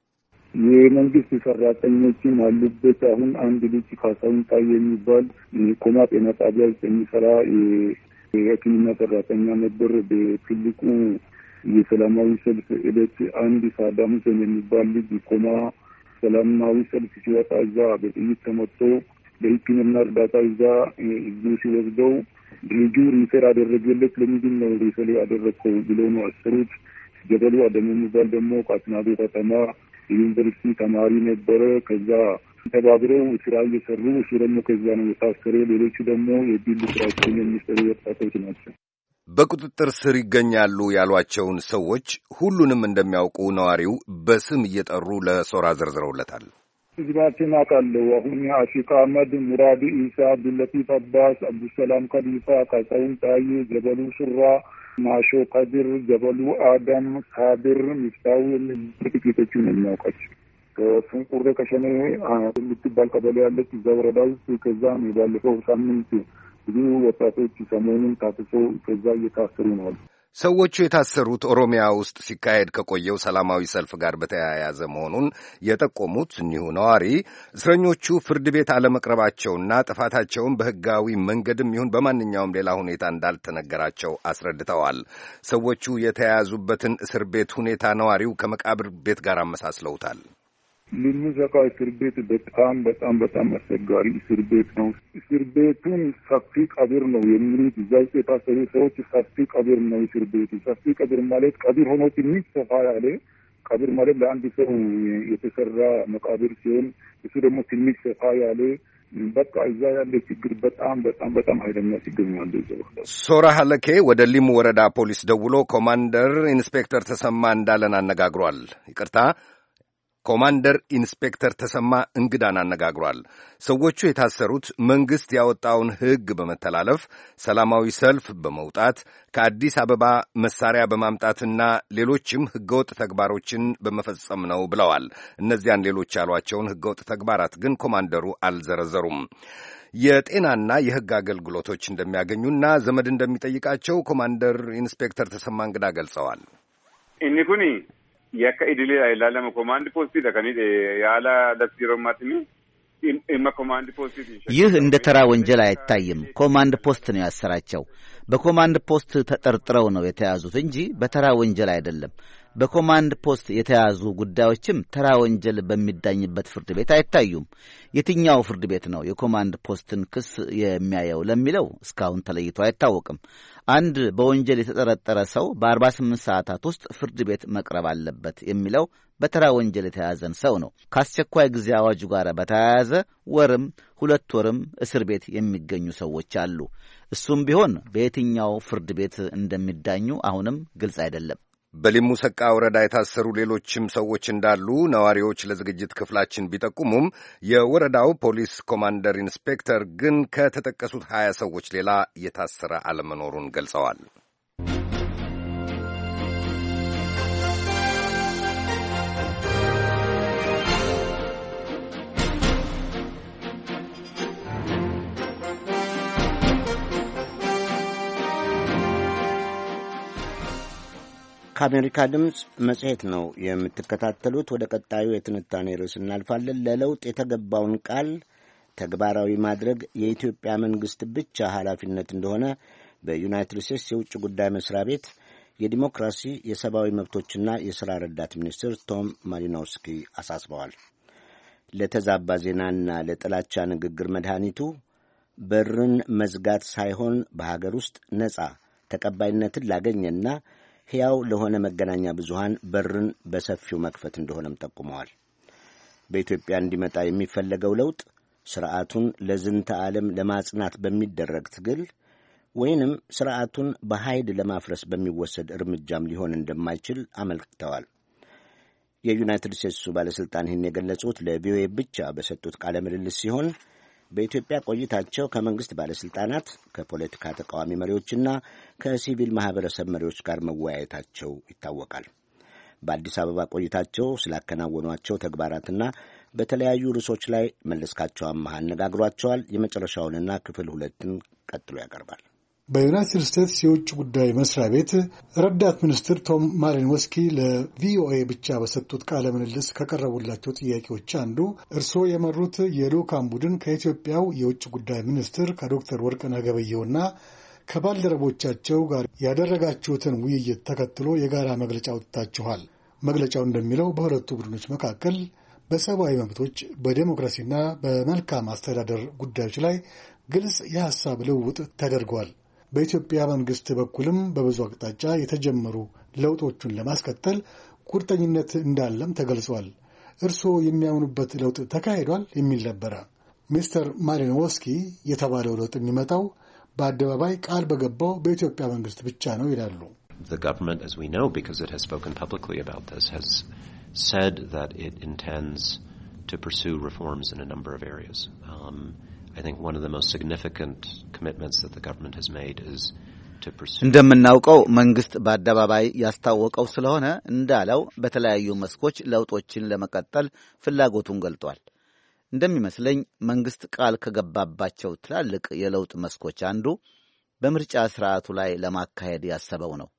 Speaker 9: የመንግስት ሰራተኞችም አሉበት። አሁን አንድ ልጅ ካሳሁን ጣይ የሚባል ኮማ ጤና ጣቢያ ውስጥ የሚሰራ የሕክምና ሰራተኛ ነበር። በትልቁ የሰላማዊ ሰልፍ ዕለት አንድ ሳዳም ሁሴን የሚባል ልጅ ቆማ ሰላማዊ ሰልፍ ሲወጣ እዛ በጥይት ተመቶ ለሕክምና እርዳታ እዛ እዙ ሲወስደው ልጁ ሪፈር አደረገለት። ለምንድን ነው ሪፈር ያደረገው ብለው ነው አሰሩት። ጀበሉ አደም የሚባል ደግሞ ከአስናዶ ከተማ ዩኒቨርሲቲ ተማሪ ነበረ። ከዛ ተባብረው ስራ እየሰሩ እሱ ደግሞ ከዛ ነው የታሰረ። ሌሎቹ ደግሞ የግል ስራቸውን የሚሰሩ ወጣቶች ናቸው።
Speaker 10: በቁጥጥር ስር ይገኛሉ ያሏቸውን ሰዎች ሁሉንም እንደሚያውቁ ነዋሪው በስም እየጠሩ ለሶራ ዘርዝረውለታል።
Speaker 9: ህዝባችን አውቃለሁ። አሁን አሺቅ አህመድ፣ ሙራድ ኢሳ፣ አብዱልለጢፍ አባስ፣ አብዱሰላም ከሊፋ፣ ካሳሁን ታዬ፣ ጀበሉ ሱራ፣ ማሾ ቀድር፣ ጀበሉ አዳም፣ ሳብር፣ ሚፍታው ጥቂቶቹ ነው የሚያውቃቸው። ከስንቁሬ ከሸኔ የምትባል ቀበሌ ያለች እዛ ወረዳ ውስጥ ከዛ ባለፈው ሳምንት ብዙ ወጣቶች ሰሞኑን ታፍሰው ከዛ እየታሰሩ ነው።
Speaker 10: ሰዎቹ የታሰሩት ኦሮሚያ ውስጥ ሲካሄድ ከቆየው ሰላማዊ ሰልፍ ጋር በተያያዘ መሆኑን የጠቆሙት እኒሁ ነዋሪ እስረኞቹ ፍርድ ቤት አለመቅረባቸውና ጥፋታቸውን በሕጋዊ መንገድም ይሁን በማንኛውም ሌላ ሁኔታ እንዳልተነገራቸው አስረድተዋል። ሰዎቹ የተያያዙበትን እስር ቤት ሁኔታ ነዋሪው ከመቃብር ቤት ጋር አመሳስለውታል።
Speaker 9: ልሙ ዘካ እስር ቤት በጣም በጣም በጣም አስቸጋሪ እስር ቤት ነው። እስር ቤቱን ሰፊ ቀብር ነው የሚሉት። እዛ ውስጥ የታሰሩ ሰዎች ሰፊ ቀብር ነው እስር ቤቱ። ሰፊ ቀብር ማለት ቀብር ሆኖ ትንሽ ሰፋ ያለ ቀብር ማለት ለአንድ ሰው የተሰራ መቃብር ሲሆን እሱ ደግሞ ትንሽ ሰፋ ያለ በቃ እዛ ያለ ችግር በጣም በጣም በጣም ኃይለኛ ችግር ነው ያለው።
Speaker 10: ሶራ ሀለኬ ወደ ሊሙ ወረዳ ፖሊስ ደውሎ ኮማንደር ኢንስፔክተር ተሰማ እንዳለን አነጋግሯል። ይቅርታ ኮማንደር ኢንስፔክተር ተሰማ እንግዳን አነጋግሯል። ሰዎቹ የታሰሩት መንግሥት ያወጣውን ሕግ በመተላለፍ ሰላማዊ ሰልፍ በመውጣት ከአዲስ አበባ መሳሪያ በማምጣትና ሌሎችም ሕገወጥ ተግባሮችን በመፈጸም ነው ብለዋል። እነዚያን ሌሎች ያሏቸውን ሕገወጥ ተግባራት ግን ኮማንደሩ አልዘረዘሩም። የጤናና የሕግ አገልግሎቶች እንደሚያገኙና ዘመድ እንደሚጠይቃቸው ኮማንደር ኢንስፔክተር ተሰማ እንግዳ ገልጸዋል።
Speaker 11: እኒኩኒ yakka idile ilaalama ኮማንድ ፖስት ለከኒ ያላ ለሲሮማትኒ ኢማ ኮማንድ ፖስት
Speaker 12: ይህ እንደ ተራ ወንጀል አይታይም። ኮማንድ ፖስት ነው ያሰራቸው። በኮማንድ ፖስት ተጠርጥረው ነው የተያዙት እንጂ በተራ ወንጀል አይደለም። በኮማንድ ፖስት የተያዙ ጉዳዮችም ተራ ወንጀል በሚዳኝበት ፍርድ ቤት አይታዩም። የትኛው ፍርድ ቤት ነው የኮማንድ ፖስትን ክስ የሚያየው ለሚለው እስካሁን ተለይቶ አይታወቅም። አንድ በወንጀል የተጠረጠረ ሰው በአርባ ስምንት ሰዓታት ውስጥ ፍርድ ቤት መቅረብ አለበት የሚለው በተራ ወንጀል የተያዘን ሰው ነው። ከአስቸኳይ ጊዜ አዋጁ ጋር በተያያዘ ወርም ሁለት ወርም እስር ቤት የሚገኙ ሰዎች አሉ። እሱም ቢሆን በየትኛው ፍርድ ቤት እንደሚዳኙ አሁንም ግልጽ አይደለም።
Speaker 10: በሊሙ ሰቃ ወረዳ የታሰሩ ሌሎችም ሰዎች እንዳሉ ነዋሪዎች ለዝግጅት ክፍላችን ቢጠቁሙም የወረዳው ፖሊስ ኮማንደር ኢንስፔክተር ግን ከተጠቀሱት ሀያ ሰዎች ሌላ የታሰረ አለመኖሩን ገልጸዋል።
Speaker 3: ከአሜሪካ ድምፅ መጽሔት ነው የምትከታተሉት። ወደ ቀጣዩ የትንታኔ ርዕስ እናልፋለን። ለለውጥ የተገባውን ቃል ተግባራዊ ማድረግ የኢትዮጵያ መንግሥት ብቻ ኃላፊነት እንደሆነ በዩናይትድ ስቴትስ የውጭ ጉዳይ መስሪያ ቤት የዲሞክራሲ የሰብአዊ መብቶችና የሥራ ረዳት ሚኒስትር ቶም ማሊኖውስኪ አሳስበዋል። ለተዛባ ዜናና ለጥላቻ ንግግር መድኃኒቱ በርን መዝጋት ሳይሆን በሀገር ውስጥ ነጻ ተቀባይነትን ላገኘና ሕያው ለሆነ መገናኛ ብዙሃን በርን በሰፊው መክፈት እንደሆነም ጠቁመዋል። በኢትዮጵያ እንዲመጣ የሚፈለገው ለውጥ ስርዓቱን ለዝንተ ዓለም ለማጽናት በሚደረግ ትግል ወይንም ስርዓቱን በኃይል ለማፍረስ በሚወሰድ እርምጃም ሊሆን እንደማይችል አመልክተዋል። የዩናይትድ ስቴትሱ ባለሥልጣን ይህን የገለጹት ለቪኦኤ ብቻ በሰጡት ቃለ ምልልስ ሲሆን በኢትዮጵያ ቆይታቸው ከመንግሥት ባለሥልጣናት፣ ከፖለቲካ ተቃዋሚ መሪዎችና ከሲቪል ማኅበረሰብ መሪዎች ጋር መወያየታቸው ይታወቃል። በአዲስ አበባ ቆይታቸው ስላከናወኗቸው ተግባራትና በተለያዩ ርዕሶች ላይ መለስካቸው አማሃ አነጋግሯቸዋል። የመጨረሻውንና ክፍል ሁለትን ቀጥሎ ያቀርባል።
Speaker 13: በዩናይትድ ስቴትስ የውጭ ጉዳይ መስሪያ ቤት ረዳት ሚኒስትር ቶም ማሊኖውስኪ ለቪኦኤ ብቻ በሰጡት ቃለ ምልልስ ከቀረቡላቸው ጥያቄዎች አንዱ እርስዎ የመሩት የልዑካን ቡድን ከኢትዮጵያው የውጭ ጉዳይ ሚኒስትር ከዶክተር ወርቅነህ ገበየሁና ከባልደረቦቻቸው ጋር ያደረጋችሁትን ውይይት ተከትሎ የጋራ መግለጫ ወጥታችኋል። መግለጫው እንደሚለው በሁለቱ ቡድኖች መካከል በሰብአዊ መብቶች በዲሞክራሲና በመልካም አስተዳደር ጉዳዮች ላይ ግልጽ የሐሳብ ልውውጥ ተደርጓል። በኢትዮጵያ መንግስት በኩልም በብዙ አቅጣጫ የተጀመሩ ለውጦቹን ለማስቀጠል ቁርጠኝነት እንዳለም ተገልጿል። እርስዎ የሚያምኑበት ለውጥ ተካሂዷል የሚል ነበረ። ሚስተር ማሊኖውስኪ የተባለው ለውጥ የሚመጣው በአደባባይ ቃል በገባው በኢትዮጵያ መንግስት ብቻ ነው ይላሉ።
Speaker 14: The government, as we know, because it has spoken publicly about this, has said that it intends to pursue reforms in a number of areas. Um, I think one of the most significant commitments that the government has made is to pursue...
Speaker 12: እንደምናውቀው መንግስት በአደባባይ ያስታወቀው ስለሆነ እንዳለው በተለያዩ መስኮች ለውጦችን ለመቀጠል ፍላጎቱን ገልጧል። እንደሚመስለኝ መንግስት ቃል ከገባባቸው ትላልቅ የለውጥ መስኮች አንዱ በምርጫ ስርዓቱ ላይ ለማካሄድ ያሰበው ነው።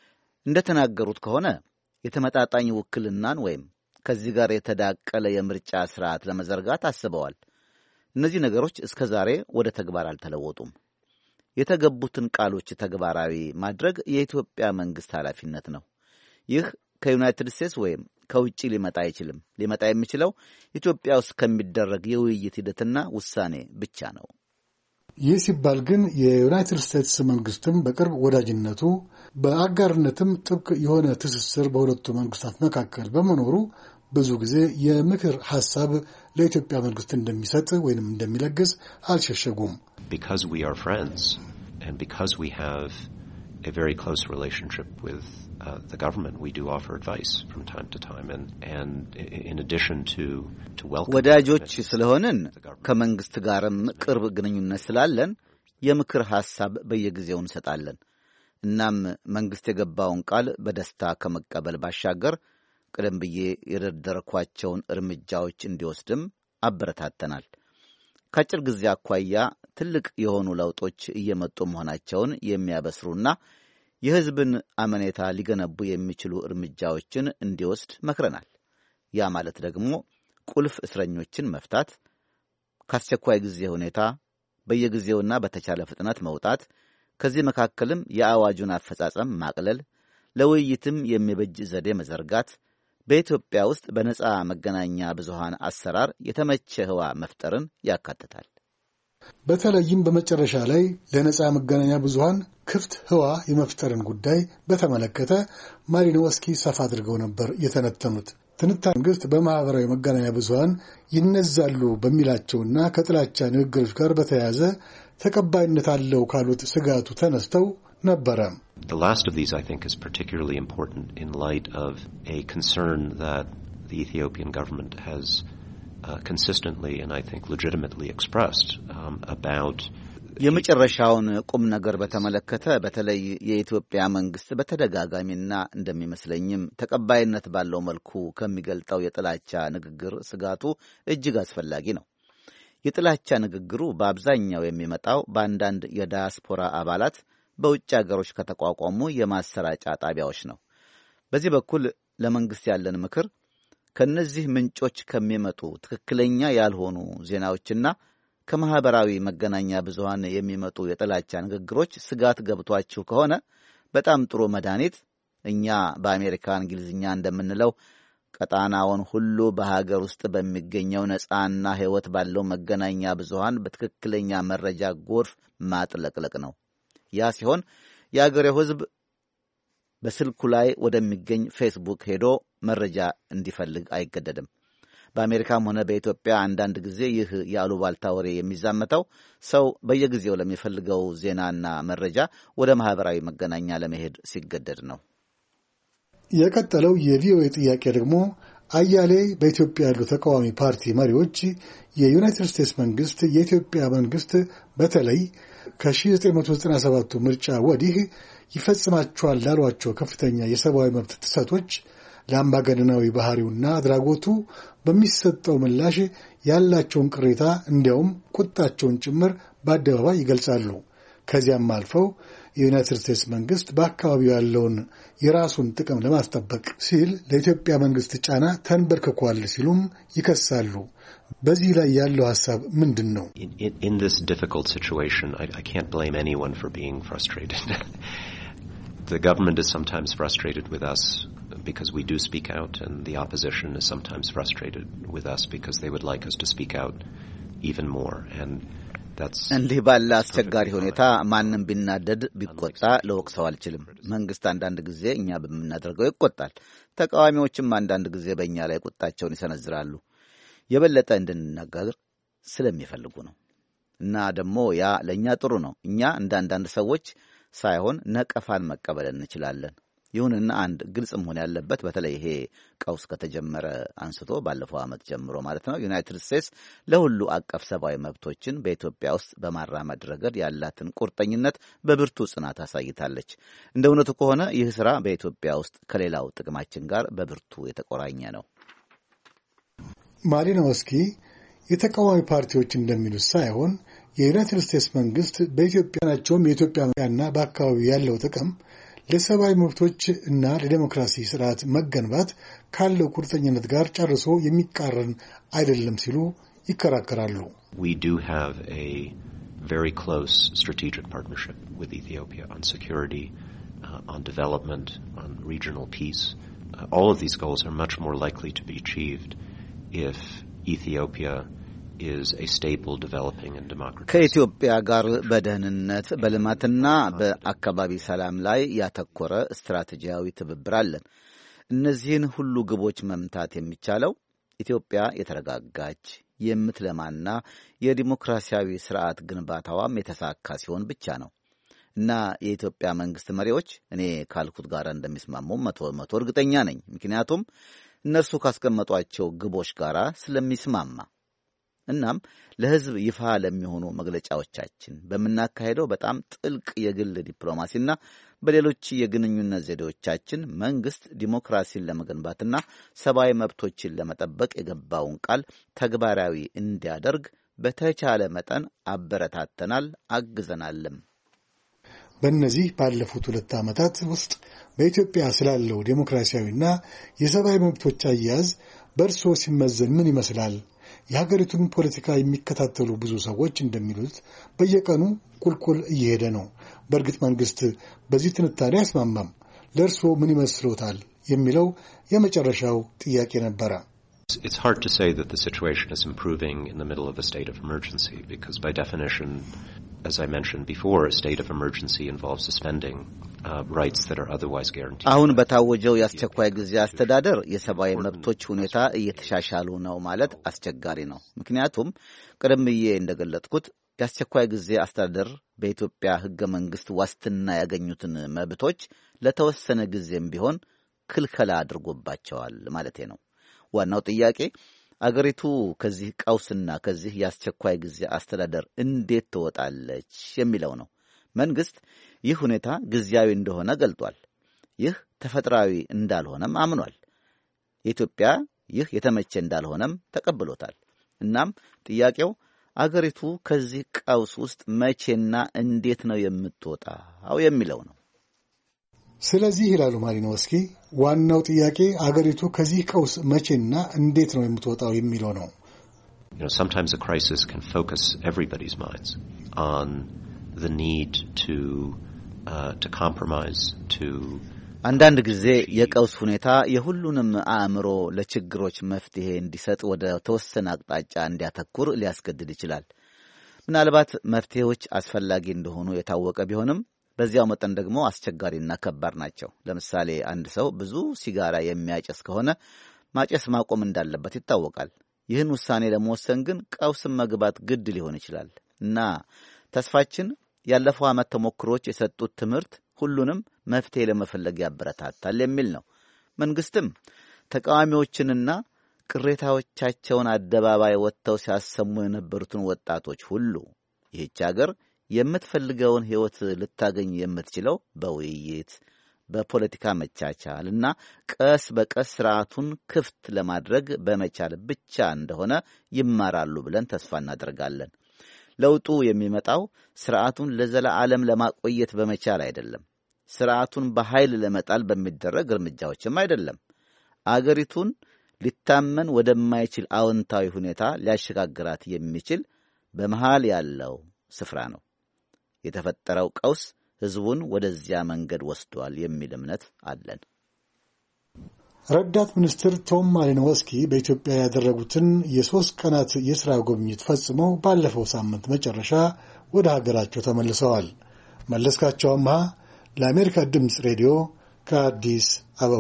Speaker 12: እንደተናገሩት ከሆነ የተመጣጣኝ ውክልናን ወይም ከዚህ ጋር የተዳቀለ የምርጫ ስርዓት ለመዘርጋት አስበዋል። እነዚህ ነገሮች እስከ ዛሬ ወደ ተግባር አልተለወጡም። የተገቡትን ቃሎች ተግባራዊ ማድረግ የኢትዮጵያ መንግስት ኃላፊነት ነው። ይህ ከዩናይትድ ስቴትስ ወይም ከውጪ ሊመጣ አይችልም። ሊመጣ የሚችለው ኢትዮጵያ ውስጥ ከሚደረግ የውይይት ሂደትና ውሳኔ ብቻ ነው።
Speaker 13: ይህ ሲባል ግን የዩናይትድ ስቴትስ መንግስትም በቅርብ ወዳጅነቱ በአጋርነትም ጥብቅ የሆነ ትስስር በሁለቱ መንግስታት መካከል በመኖሩ ብዙ ጊዜ የምክር ሐሳብ ለኢትዮጵያ መንግስት እንደሚሰጥ ወይንም እንደሚለግስ አልሸሸጉም።
Speaker 14: Because we are friends and because we have a very close relationship with uh, the government, we do offer advice from time to time, and and in addition to to welcome
Speaker 12: ወዳጆች ስለሆንን ከመንግስት ጋርም ቅርብ ግንኙነት ስላለን የምክር ሐሳብ በየጊዜው እንሰጣለን። እናም መንግስት የገባውን ቃል በደስታ ከመቀበል ባሻገር ቀደም ብዬ የደረደርኳቸውን እርምጃዎች እንዲወስድም አበረታተናል። ከአጭር ጊዜ አኳያ ትልቅ የሆኑ ለውጦች እየመጡ መሆናቸውን የሚያበስሩና የሕዝብን አመኔታ ሊገነቡ የሚችሉ እርምጃዎችን እንዲወስድ መክረናል። ያ ማለት ደግሞ ቁልፍ እስረኞችን መፍታት፣ ከአስቸኳይ ጊዜ ሁኔታ በየጊዜውና በተቻለ ፍጥነት መውጣት፣ ከዚህ መካከልም የአዋጁን አፈጻጸም ማቅለል፣ ለውይይትም የሚበጅ ዘዴ መዘርጋት፣ በኢትዮጵያ ውስጥ በነጻ መገናኛ ብዙሃን አሰራር የተመቸ ህዋ መፍጠርን ያካትታል።
Speaker 13: በተለይም በመጨረሻ ላይ ለነጻ መገናኛ ብዙሃን ክፍት ህዋ የመፍጠርን ጉዳይ በተመለከተ ማሊኖውስኪ ሰፋ አድርገው ነበር የተነተኑት። ትንታኔ መንግስት በማህበራዊ መገናኛ ብዙሃን ይነዛሉ በሚላቸውና ከጥላቻ ንግግሮች ጋር በተያያዘ ተቀባይነት አለው ካሉት ስጋቱ ተነስተው ነበረ።
Speaker 14: The last of these, I think, is particularly important in light of a concern that the Ethiopian government has uh, consistently and I think legitimately expressed um, about
Speaker 12: የመጨረሻውን ቁም ነገር በተመለከተ በተለይ የኢትዮጵያ መንግስት በተደጋጋሚና እንደሚመስለኝም ተቀባይነት ባለው መልኩ ከሚገልጠው የጥላቻ ንግግር ስጋቱ እጅግ አስፈላጊ ነው። የጥላቻ ንግግሩ በአብዛኛው የሚመጣው በአንዳንድ የዳያስፖራ አባላት በውጭ ሀገሮች ከተቋቋሙ የማሰራጫ ጣቢያዎች ነው። በዚህ በኩል ለመንግስት ያለን ምክር ከነዚህ ምንጮች ከሚመጡ ትክክለኛ ያልሆኑ ዜናዎችና ከማህበራዊ መገናኛ ብዙሃን የሚመጡ የጥላቻ ንግግሮች ስጋት ገብቷችሁ ከሆነ በጣም ጥሩ መድኃኒት እኛ በአሜሪካ እንግሊዝኛ እንደምንለው ቀጣናውን ሁሉ በሀገር ውስጥ በሚገኘው ነፃና ሕይወት ባለው መገናኛ ብዙሃን በትክክለኛ መረጃ ጎርፍ ማጥለቅለቅ ነው። ያ ሲሆን የአገሬው ሕዝብ በስልኩ ላይ ወደሚገኝ ፌስቡክ ሄዶ መረጃ እንዲፈልግ አይገደድም። በአሜሪካም ሆነ በኢትዮጵያ አንዳንድ ጊዜ ይህ የአሉባልታ ወሬ የሚዛመተው ሰው በየጊዜው ለሚፈልገው ዜናና መረጃ ወደ ማህበራዊ መገናኛ ለመሄድ ሲገደድ ነው።
Speaker 13: የቀጠለው የቪኦኤ ጥያቄ ደግሞ አያሌ በኢትዮጵያ ያሉ ተቃዋሚ ፓርቲ መሪዎች የዩናይትድ ስቴትስ መንግስት የኢትዮጵያ መንግስት በተለይ ከ1997 ምርጫ ወዲህ ይፈጽማቸዋል ላሏቸው ከፍተኛ የሰብአዊ መብት ጥሰቶች ለአምባገነናዊ ባህሪውና አድራጎቱ በሚሰጠው ምላሽ ያላቸውን ቅሬታ እንዲያውም ቁጣቸውን ጭምር በአደባባይ ይገልጻሉ። ከዚያም አልፈው የዩናይትድ ስቴትስ መንግስት በአካባቢው ያለውን የራሱን ጥቅም ለማስጠበቅ ሲል ለኢትዮጵያ መንግስት ጫና ተንበርክኳል ሲሉም ይከሳሉ። በዚህ ላይ ያለው ሐሳብ ምንድን ነው?
Speaker 14: In this difficult situation, I, I can't blame anyone for being frustrated. The government is sometimes frustrated with us because we do speak out, and the opposition is sometimes frustrated with us because they would like us to speak out even more. And
Speaker 12: እንዲህ ባለ አስቸጋሪ ሁኔታ ማንም ቢናደድ ቢቆጣ ለወቅሰው አልችልም። መንግስት አንዳንድ ጊዜ እኛ በምናደርገው ይቆጣል። ተቃዋሚዎችም አንዳንድ ጊዜ በእኛ ላይ ቁጣቸውን ይሰነዝራሉ። የበለጠ እንድንናገር ስለሚፈልጉ ነው። እና ደግሞ ያ ለእኛ ጥሩ ነው። እኛ እንደ አንዳንድ ሰዎች ሳይሆን ነቀፋን መቀበል እንችላለን። ይሁንና አንድ ግልጽ መሆን ያለበት በተለይ ይሄ ቀውስ ከተጀመረ አንስቶ ባለፈው ዓመት ጀምሮ ማለት ነው ዩናይትድ ስቴትስ ለሁሉ አቀፍ ሰብአዊ መብቶችን በኢትዮጵያ ውስጥ በማራመድ ረገድ ያላትን ቁርጠኝነት በብርቱ ጽናት አሳይታለች። እንደ እውነቱ ከሆነ ይህ ስራ በኢትዮጵያ ውስጥ ከሌላው ጥቅማችን ጋር በብርቱ የተቆራኘ ነው።
Speaker 13: ማሊኖውስኪ የተቃዋሚ ፓርቲዎች እንደሚሉት ሳይሆን የዩናይትድ ስቴትስ መንግስት በኢትዮጵያ ናቸውም የኢትዮጵያና በአካባቢው ያለው ጥቅም ለሰብአዊ መብቶች እና ለዲሞክራሲ ስርዓት መገንባት ካለው ቁርጠኝነት ጋር ጨርሶ የሚቃረን አይደለም ሲሉ ይከራከራሉ።
Speaker 14: We do have a very close strategic partnership with Ethiopia on security, uh, on development, on regional peace. Uh, all of these goals are much more likely to be achieved if Ethiopia is a stable developing and democratic.
Speaker 12: ከኢትዮጵያ ጋር በደህንነት በልማትና በአካባቢ ሰላም ላይ ያተኮረ ስትራቴጂያዊ ትብብር አለን። እነዚህን ሁሉ ግቦች መምታት የሚቻለው ኢትዮጵያ የተረጋጋች የምትለማና የዲሞክራሲያዊ ስርዓት ግንባታዋም የተሳካ ሲሆን ብቻ ነው። እና የኢትዮጵያ መንግስት መሪዎች እኔ ካልኩት ጋር እንደሚስማሙ መቶ መቶ እርግጠኛ ነኝ። ምክንያቱም እነርሱ ካስቀመጧቸው ግቦች ጋር ስለሚስማማ። እናም ለህዝብ ይፋ ለሚሆኑ መግለጫዎቻችን በመናካሄደው በጣም ጥልቅ የግል ዲፕሎማሲና በሌሎች የግንኙነት ዘዴዎቻችን መንግስት ዲሞክራሲን ለመገንባትና ሰብአዊ መብቶችን ለመጠበቅ የገባውን ቃል ተግባራዊ እንዲያደርግ በተቻለ መጠን አበረታተናል፣ አግዘናልም።
Speaker 13: በእነዚህ ባለፉት ሁለት ዓመታት ውስጥ በኢትዮጵያ ስላለው ዲሞክራሲያዊና የሰብአዊ መብቶች አያያዝ በእርሶ ሲመዘን ምን ይመስላል? የሀገሪቱን ፖለቲካ የሚከታተሉ ብዙ ሰዎች እንደሚሉት በየቀኑ ቁልቁል እየሄደ ነው። በእርግጥ መንግስት በዚህ ትንታኔ አያስማማም። ለእርሶ ምን ይመስሎታል የሚለው የመጨረሻው ጥያቄ ነበረ።
Speaker 14: It's hard to say that the situation is improving in the middle of a state of emergency because by definition, as I mentioned before, a state of emergency involves suspending uh, rights that are otherwise guaranteed.
Speaker 12: አሁን በታወጀው የአስቸኳይ ጊዜ አስተዳደር የሰብአዊ መብቶች ሁኔታ እየተሻሻሉ ነው ማለት አስቸጋሪ ነው። ምክንያቱም ቀደም ብዬ እንደገለጽኩት የአስቸኳይ ጊዜ አስተዳደር በኢትዮጵያ ሕገ መንግስት ዋስትና ያገኙትን መብቶች ለተወሰነ ጊዜም ቢሆን ክልከላ አድርጎባቸዋል ማለቴ ነው። ዋናው ጥያቄ አገሪቱ ከዚህ ቀውስና ከዚህ የአስቸኳይ ጊዜ አስተዳደር እንዴት ትወጣለች የሚለው ነው። መንግስት ይህ ሁኔታ ጊዜያዊ እንደሆነ ገልጧል። ይህ ተፈጥሯዊ እንዳልሆነም አምኗል። የኢትዮጵያ ይህ የተመቸ እንዳልሆነም ተቀብሎታል። እናም ጥያቄው አገሪቱ ከዚህ ቀውስ ውስጥ መቼና እንዴት ነው የምትወጣው የሚለው ነው።
Speaker 13: ስለዚህ ይላሉ ማሊኖውስኪ ዋናው ጥያቄ አገሪቱ ከዚህ ቀውስ መቼና እንዴት ነው የምትወጣው የሚለው ነው።
Speaker 14: You know, sometimes a crisis can focus everybody's minds on the need to uh, to compromise, to
Speaker 12: አንዳንድ ጊዜ የቀውስ ሁኔታ የሁሉንም አእምሮ ለችግሮች መፍትሄ እንዲሰጥ ወደ ተወሰነ አቅጣጫ እንዲያተኩር ሊያስገድድ ይችላል። ምናልባት መፍትሄዎች አስፈላጊ እንደሆኑ የታወቀ ቢሆንም በዚያው መጠን ደግሞ አስቸጋሪና ከባድ ናቸው። ለምሳሌ አንድ ሰው ብዙ ሲጋራ የሚያጨስ ከሆነ ማጨስ ማቆም እንዳለበት ይታወቃል። ይህን ውሳኔ ለመወሰን ግን ቀውስን መግባት ግድ ሊሆን ይችላል እና ተስፋችን ያለፈው ዓመት ተሞክሮች የሰጡት ትምህርት ሁሉንም መፍትሄ ለመፈለግ ያበረታታል የሚል ነው። መንግስትም ተቃዋሚዎችንና ቅሬታዎቻቸውን አደባባይ ወጥተው ሲያሰሙ የነበሩትን ወጣቶች ሁሉ ይህች ሀገር የምትፈልገውን ህይወት ልታገኝ የምትችለው በውይይት በፖለቲካ መቻቻል እና ቀስ በቀስ ስርዓቱን ክፍት ለማድረግ በመቻል ብቻ እንደሆነ ይማራሉ ብለን ተስፋ እናደርጋለን። ለውጡ የሚመጣው ስርዓቱን ለዘላለም ለማቆየት በመቻል አይደለም። ስርዓቱን በኃይል ለመጣል በሚደረግ እርምጃዎችም አይደለም። አገሪቱን ሊታመን ወደማይችል አዎንታዊ ሁኔታ ሊያሸጋግራት የሚችል በመሃል ያለው ስፍራ ነው። የተፈጠረው ቀውስ ሕዝቡን ወደዚያ መንገድ ወስዷል የሚል እምነት አለን።
Speaker 13: ረዳት ሚኒስትር ቶም ማሊኖወስኪ በኢትዮጵያ ያደረጉትን የሶስት ቀናት የሥራ ጉብኝት ፈጽመው ባለፈው ሳምንት መጨረሻ ወደ ሀገራቸው ተመልሰዋል። መለስካቸው አምሃ ለአሜሪካ ድምፅ ሬዲዮ ከአዲስ አበባ።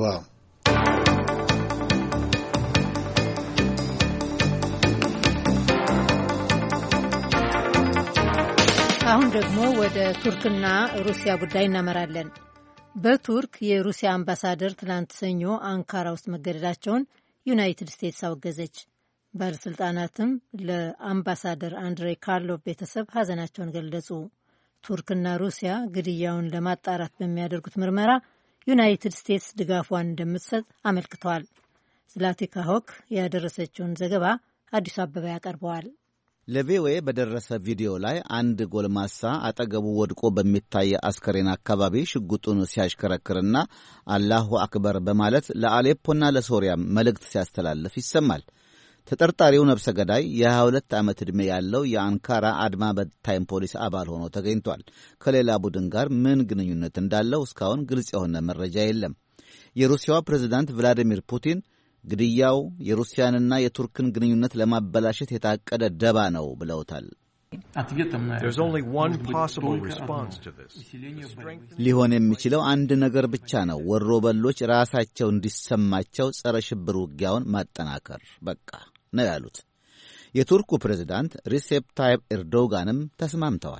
Speaker 2: አሁን ደግሞ ወደ ቱርክና ሩሲያ ጉዳይ እናመራለን። በቱርክ የሩሲያ አምባሳደር ትላንት ሰኞ አንካራ ውስጥ መገደላቸውን ዩናይትድ ስቴትስ አወገዘች። ባለሥልጣናትም ለአምባሳደር አንድሬ ካርሎቭ ቤተሰብ ሐዘናቸውን ገለጹ። ቱርክና ሩሲያ ግድያውን ለማጣራት በሚያደርጉት ምርመራ ዩናይትድ ስቴትስ ድጋፏን እንደምትሰጥ አመልክተዋል። ዝላቲካ ሆክ ያደረሰችውን ዘገባ አዲሱ አበባ ያቀርበዋል።
Speaker 12: ለቪኦኤ በደረሰ ቪዲዮ ላይ አንድ ጎልማሳ አጠገቡ ወድቆ በሚታይ አስከሬን አካባቢ ሽጉጡን ሲያሽከረክርና አላሁ አክበር በማለት ለአሌፖና ለሶሪያ መልእክት ሲያስተላልፍ ይሰማል። ተጠርጣሪው ነፍሰ ገዳይ የሃያ ሁለት ዓመት ዕድሜ ያለው የአንካራ አድማ በታኝ ፖሊስ አባል ሆኖ ተገኝቷል። ከሌላ ቡድን ጋር ምን ግንኙነት እንዳለው እስካሁን ግልጽ የሆነ መረጃ የለም። የሩሲያው ፕሬዝዳንት ቭላዲሚር ፑቲን ግድያው የሩሲያንና የቱርክን ግንኙነት ለማበላሸት የታቀደ ደባ ነው ብለውታል። ሊሆን የሚችለው አንድ ነገር ብቻ ነው። ወሮ በሎች ራሳቸው እንዲሰማቸው ጸረ ሽብር ውጊያውን ማጠናከር በቃ ነው ያሉት። የቱርኩ ፕሬዝዳንት ሪሴፕ ታይፕ ኤርዶጋንም ተስማምተዋል።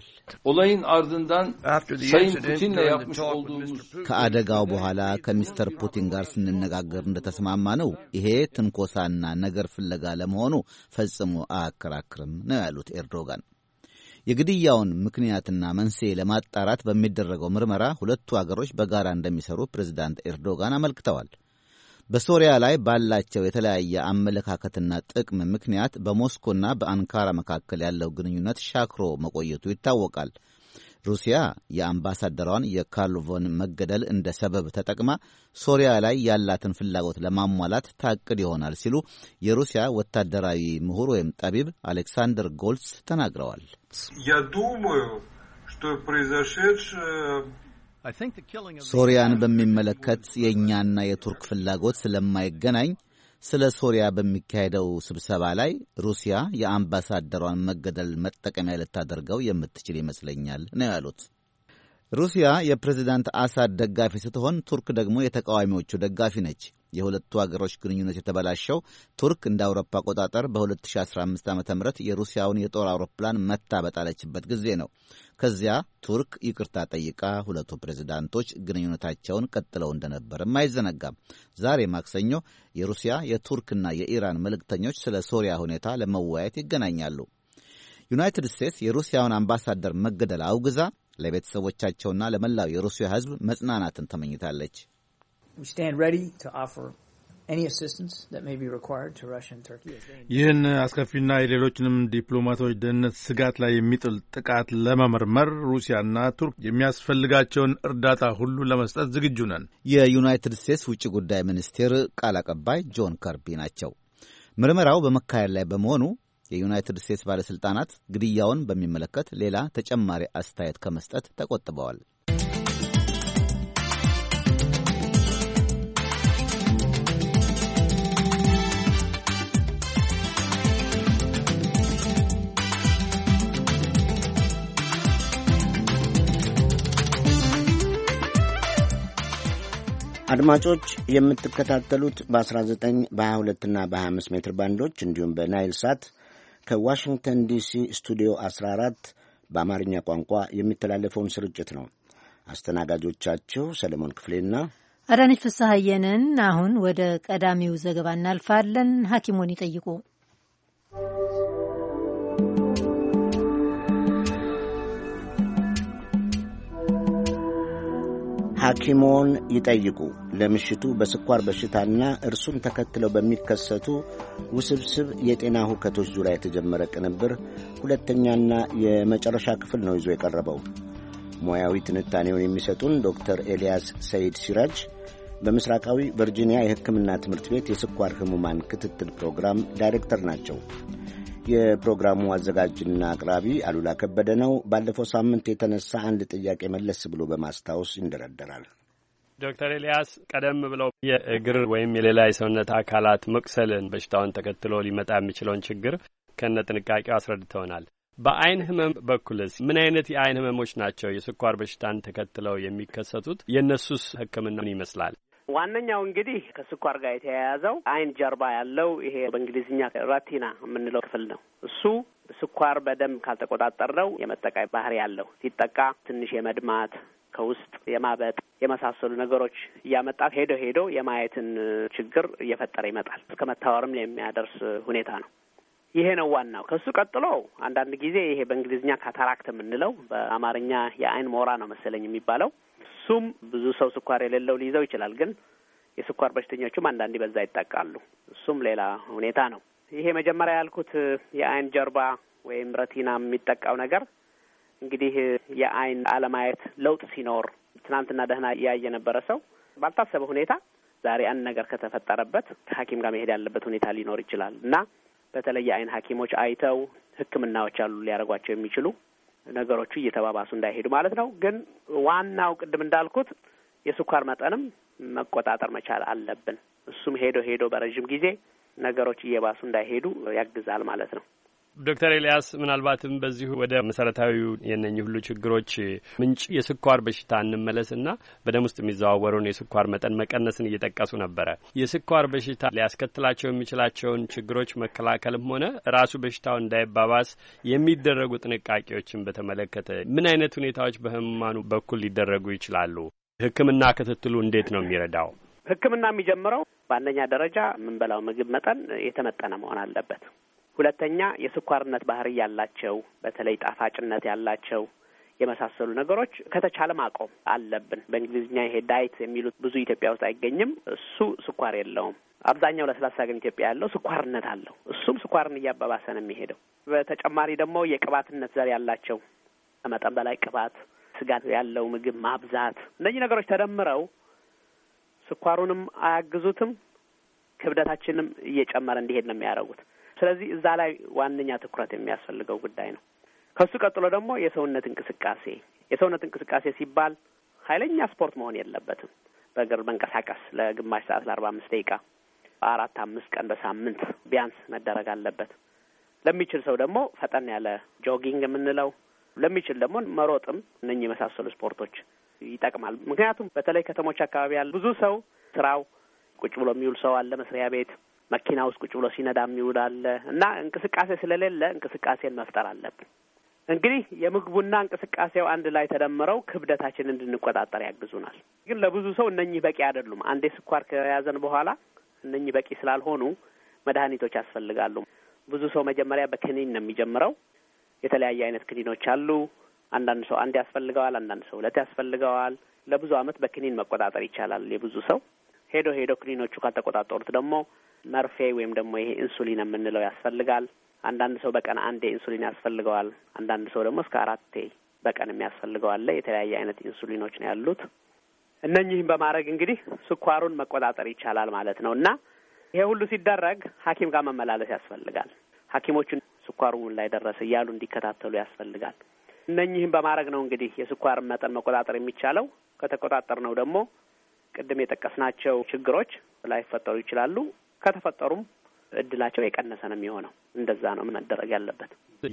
Speaker 12: ከአደጋው በኋላ ከሚስተር ፑቲን ጋር ስንነጋገር እንደተስማማ ነው ይሄ ትንኮሳና ነገር ፍለጋ ለመሆኑ ፈጽሞ አያከራክርም ነው ያሉት ኤርዶጋን። የግድያውን ምክንያትና መንስኤ ለማጣራት በሚደረገው ምርመራ ሁለቱ አገሮች በጋራ እንደሚሰሩ ፕሬዝዳንት ኤርዶጋን አመልክተዋል። በሶሪያ ላይ ባላቸው የተለያየ አመለካከትና ጥቅም ምክንያት በሞስኮና በአንካራ መካከል ያለው ግንኙነት ሻክሮ መቆየቱ ይታወቃል። ሩሲያ የአምባሳደሯን የካርሎቭን መገደል እንደ ሰበብ ተጠቅማ ሶሪያ ላይ ያላትን ፍላጎት ለማሟላት ታቅድ ይሆናል ሲሉ የሩሲያ ወታደራዊ ምሁር ወይም ጠቢብ አሌክሳንደር ጎልስ ተናግረዋል። ሶሪያን በሚመለከት የእኛና የቱርክ ፍላጎት ስለማይገናኝ ስለ ሶሪያ በሚካሄደው ስብሰባ ላይ ሩሲያ የአምባሳደሯን መገደል መጠቀሚያ ልታደርገው የምትችል ይመስለኛል ነው ያሉት። ሩሲያ የፕሬዝዳንት አሳድ ደጋፊ ስትሆን ቱርክ ደግሞ የተቃዋሚዎቹ ደጋፊ ነች። የሁለቱ አገሮች ግንኙነት የተበላሸው ቱርክ እንደ አውሮፓ አቆጣጠር በ2015 ዓ.ም የሩሲያውን የጦር አውሮፕላን መታ በጣለችበት ጊዜ ነው። ከዚያ ቱርክ ይቅርታ ጠይቃ ሁለቱ ፕሬዝዳንቶች ግንኙነታቸውን ቀጥለው እንደነበርም አይዘነጋም። ዛሬ ማክሰኞ የሩሲያ የቱርክና የኢራን መልእክተኞች ስለ ሶሪያ ሁኔታ ለመወያየት ይገናኛሉ። ዩናይትድ ስቴትስ የሩሲያውን አምባሳደር መገደል አውግዛ ለቤተሰቦቻቸውና ለመላው የሩሲያ ሕዝብ መጽናናትን ተመኝታለች።
Speaker 15: ይህን አስከፊና የሌሎችንም ዲፕሎማቶች ደህንነት ስጋት ላይ የሚጥል ጥቃት ለመመርመር ሩሲያና ቱርክ የሚያስፈልጋቸውን እርዳታ ሁሉ ለመስጠት ዝግጁ ነን።
Speaker 12: የዩናይትድ ስቴትስ ውጭ ጉዳይ ሚኒስቴር ቃል አቀባይ ጆን ከርቢ ናቸው። ምርመራው በመካሄድ ላይ በመሆኑ የዩናይትድ ስቴትስ ባለሥልጣናት ግድያውን በሚመለከት ሌላ ተጨማሪ አስተያየት ከመስጠት ተቆጥበዋል።
Speaker 3: አድማጮች የምትከታተሉት በ19 በ22 እና በ25 ሜትር ባንዶች እንዲሁም በናይል ሳት ከዋሽንግተን ዲሲ ስቱዲዮ አስራ አራት በአማርኛ ቋንቋ የሚተላለፈውን ስርጭት ነው። አስተናጋጆቻችሁ ሰለሞን ክፍሌና
Speaker 2: አዳነች ፍስሐየንን። አሁን ወደ ቀዳሚው ዘገባ እናልፋለን። ሐኪሙን ይጠይቁ።
Speaker 3: ሐኪሞን ይጠይቁ ለምሽቱ በስኳር በሽታና እርሱን ተከትለው በሚከሰቱ ውስብስብ የጤና ሁከቶች ዙሪያ የተጀመረ ቅንብር ሁለተኛና የመጨረሻ ክፍል ነው ይዞ የቀረበው። ሙያዊ ትንታኔውን የሚሰጡን ዶክተር ኤልያስ ሰይድ ሲራጅ በምስራቃዊ ቨርጂኒያ የሕክምና ትምህርት ቤት የስኳር ህሙማን ክትትል ፕሮግራም ዳይሬክተር ናቸው። የፕሮግራሙ አዘጋጅና አቅራቢ አሉላ ከበደ ነው። ባለፈው ሳምንት የተነሳ አንድ ጥያቄ መለስ ብሎ በማስታወስ ይንደረደራል።
Speaker 6: ዶክተር ኤልያስ ቀደም ብለው የእግር ወይም የሌላ የሰውነት አካላት መቁሰልን በሽታውን ተከትሎ ሊመጣ የሚችለውን ችግር ከነ ጥንቃቄው አስረድተውናል። በአይን ህመም በኩልስ ምን አይነት የአይን ህመሞች ናቸው የስኳር በሽታን ተከትለው የሚከሰቱት? የእነሱስ ህክምና ምን ይመስላል?
Speaker 16: ዋነኛው እንግዲህ ከስኳር ጋር የተያያዘው አይን ጀርባ ያለው ይሄ በእንግሊዝኛ ሬቲና የምንለው ክፍል ነው። እሱ ስኳር በደንብ ካልተቆጣጠረው የመጠቃይ ባህሪ ያለው ሲጠቃ ትንሽ የመድማት ከውስጥ የማበጥ የመሳሰሉ ነገሮች እያመጣ ሄዶ ሄዶ የማየትን ችግር እየፈጠረ ይመጣል። እስከ መታወርም የሚያደርስ ሁኔታ ነው። ይሄ ነው ዋናው። ከሱ ቀጥሎ አንዳንድ ጊዜ ይሄ በእንግሊዝኛ ካታራክት የምንለው በአማርኛ የአይን ሞራ ነው መሰለኝ የሚባለው እሱም ብዙ ሰው ስኳር የሌለው ሊይዘው ይችላል። ግን የስኳር በሽተኞቹም አንዳንዴ በዛ ይጠቃሉ። እሱም ሌላ ሁኔታ ነው። ይሄ መጀመሪያ ያልኩት የአይን ጀርባ ወይም ረቲና የሚጠቃው ነገር እንግዲህ የአይን አለማየት ለውጥ ሲኖር ትናንትና ደህና እያየ የነበረ ሰው ባልታሰበ ሁኔታ ዛሬ አንድ ነገር ከተፈጠረበት ከሐኪም ጋር መሄድ ያለበት ሁኔታ ሊኖር ይችላል እና በተለይ የአይን ሐኪሞች አይተው ሕክምናዎች አሉ ሊያደርጓቸው የሚችሉ ነገሮቹ እየተባባሱ እንዳይሄዱ ማለት ነው። ግን ዋናው ቅድም እንዳልኩት የስኳር መጠንም መቆጣጠር መቻል አለብን። እሱም ሄዶ ሄዶ በረዥም ጊዜ ነገሮች እየባሱ እንዳይሄዱ ያግዛል ማለት ነው።
Speaker 6: ዶክተር ኤልያስ ምናልባትም በዚሁ ወደ መሰረታዊው የነኚህ ሁሉ ችግሮች ምንጭ የስኳር በሽታ እንመለስና በደም ውስጥ የሚዘዋወረውን የስኳር መጠን መቀነስን እየጠቀሱ ነበረ። የስኳር በሽታ ሊያስከትላቸው የሚችላቸውን ችግሮች መከላከልም ሆነ ራሱ በሽታው እንዳይባባስ የሚደረጉ ጥንቃቄዎችን በተመለከተ ምን አይነት ሁኔታዎች በህሙማኑ በኩል ሊደረጉ ይችላሉ? ሕክምና ክትትሉ እንዴት ነው የሚረዳው?
Speaker 16: ሕክምና የሚጀምረው በአንደኛ ደረጃ የምንበላው ምግብ መጠን የተመጠነ መሆን አለበት። ሁለተኛ የስኳርነት ባህሪ ያላቸው በተለይ ጣፋጭነት ያላቸው የመሳሰሉ ነገሮች ከተቻለ ማቆም አለብን። በእንግሊዝኛ ይሄ ዳይት የሚሉት ብዙ ኢትዮጵያ ውስጥ አይገኝም። እሱ ስኳር የለውም። አብዛኛው ለስላሳ ግን ኢትዮጵያ ያለው ስኳርነት አለው። እሱም ስኳርን እያባባሰ ነው የሚሄደው። በተጨማሪ ደግሞ የቅባትነት ዘር ያላቸው ከመጠን በላይ ቅባት፣ ስጋት ያለው ምግብ ማብዛት፣ እነዚህ ነገሮች ተደምረው ስኳሩንም አያግዙትም፣ ክብደታችንም እየጨመረ እንዲሄድ ነው የሚያደርጉት። ስለዚህ እዛ ላይ ዋነኛ ትኩረት የሚያስፈልገው ጉዳይ ነው። ከሱ ቀጥሎ ደግሞ የሰውነት እንቅስቃሴ። የሰውነት እንቅስቃሴ ሲባል ኃይለኛ ስፖርት መሆን የለበትም። በእግር መንቀሳቀስ ለግማሽ ሰዓት ለአርባ አምስት ደቂቃ አራት አምስት ቀን በሳምንት ቢያንስ መደረግ አለበት። ለሚችል ሰው ደግሞ ፈጠን ያለ ጆጊንግ የምንለው፣ ለሚችል ደግሞ መሮጥም፣ እነኚህ የመሳሰሉ ስፖርቶች ይጠቅማል። ምክንያቱም በተለይ ከተሞች አካባቢ ያለ ብዙ ሰው ስራው ቁጭ ብሎ የሚውል ሰው አለ፣ መስሪያ ቤት መኪና ውስጥ ቁጭ ብሎ ሲነዳ የሚውል አለ እና እንቅስቃሴ ስለሌለ እንቅስቃሴን መፍጠር አለብን። እንግዲህ የምግቡና እንቅስቃሴው አንድ ላይ ተደምረው ክብደታችንን እንድንቆጣጠር ያግዙናል። ግን ለብዙ ሰው እነኚህ በቂ አይደሉም። አንዴ ስኳር ከያዘን በኋላ እነኚህ በቂ ስላልሆኑ መድኃኒቶች ያስፈልጋሉ። ብዙ ሰው መጀመሪያ በክኒን ነው የሚጀምረው። የተለያየ አይነት ክኒኖች አሉ። አንዳንድ ሰው አንድ ያስፈልገዋል፣ አንዳንድ ሰው ሁለት ያስፈልገዋል። ለብዙ ዓመት በክኒን መቆጣጠር ይቻላል የብዙ ሰው። ሄዶ ሄዶ ክኒኖቹ ካልተቆጣጠሩት ደግሞ መርፌ ወይም ደግሞ ይሄ ኢንሱሊን የምንለው ያስፈልጋል። አንዳንድ ሰው በቀን አንዴ ኢንሱሊን ያስፈልገዋል። አንዳንድ ሰው ደግሞ እስከ አራቴ በቀን የሚያስፈልገው አለ። የተለያየ አይነት ኢንሱሊኖች ነው ያሉት። እነኚህን በማድረግ እንግዲህ ስኳሩን መቆጣጠር ይቻላል ማለት ነው እና ይሄ ሁሉ ሲደረግ ሐኪም ጋር መመላለስ ያስፈልጋል። ሐኪሞቹን ስኳሩ ላይ ደረሰ እያሉ እንዲከታተሉ ያስፈልጋል። እነኚህን በማድረግ ነው እንግዲህ የስኳር መጠን መቆጣጠር የሚቻለው። ከተቆጣጠር ነው ደግሞ ቅድም የጠቀስናቸው ችግሮች ላይፈጠሩ ይችላሉ። ከተፈጠሩም እድላቸው የቀነሰ ነው የሚሆነው። እንደዛ ነው መደረግ ያለበት።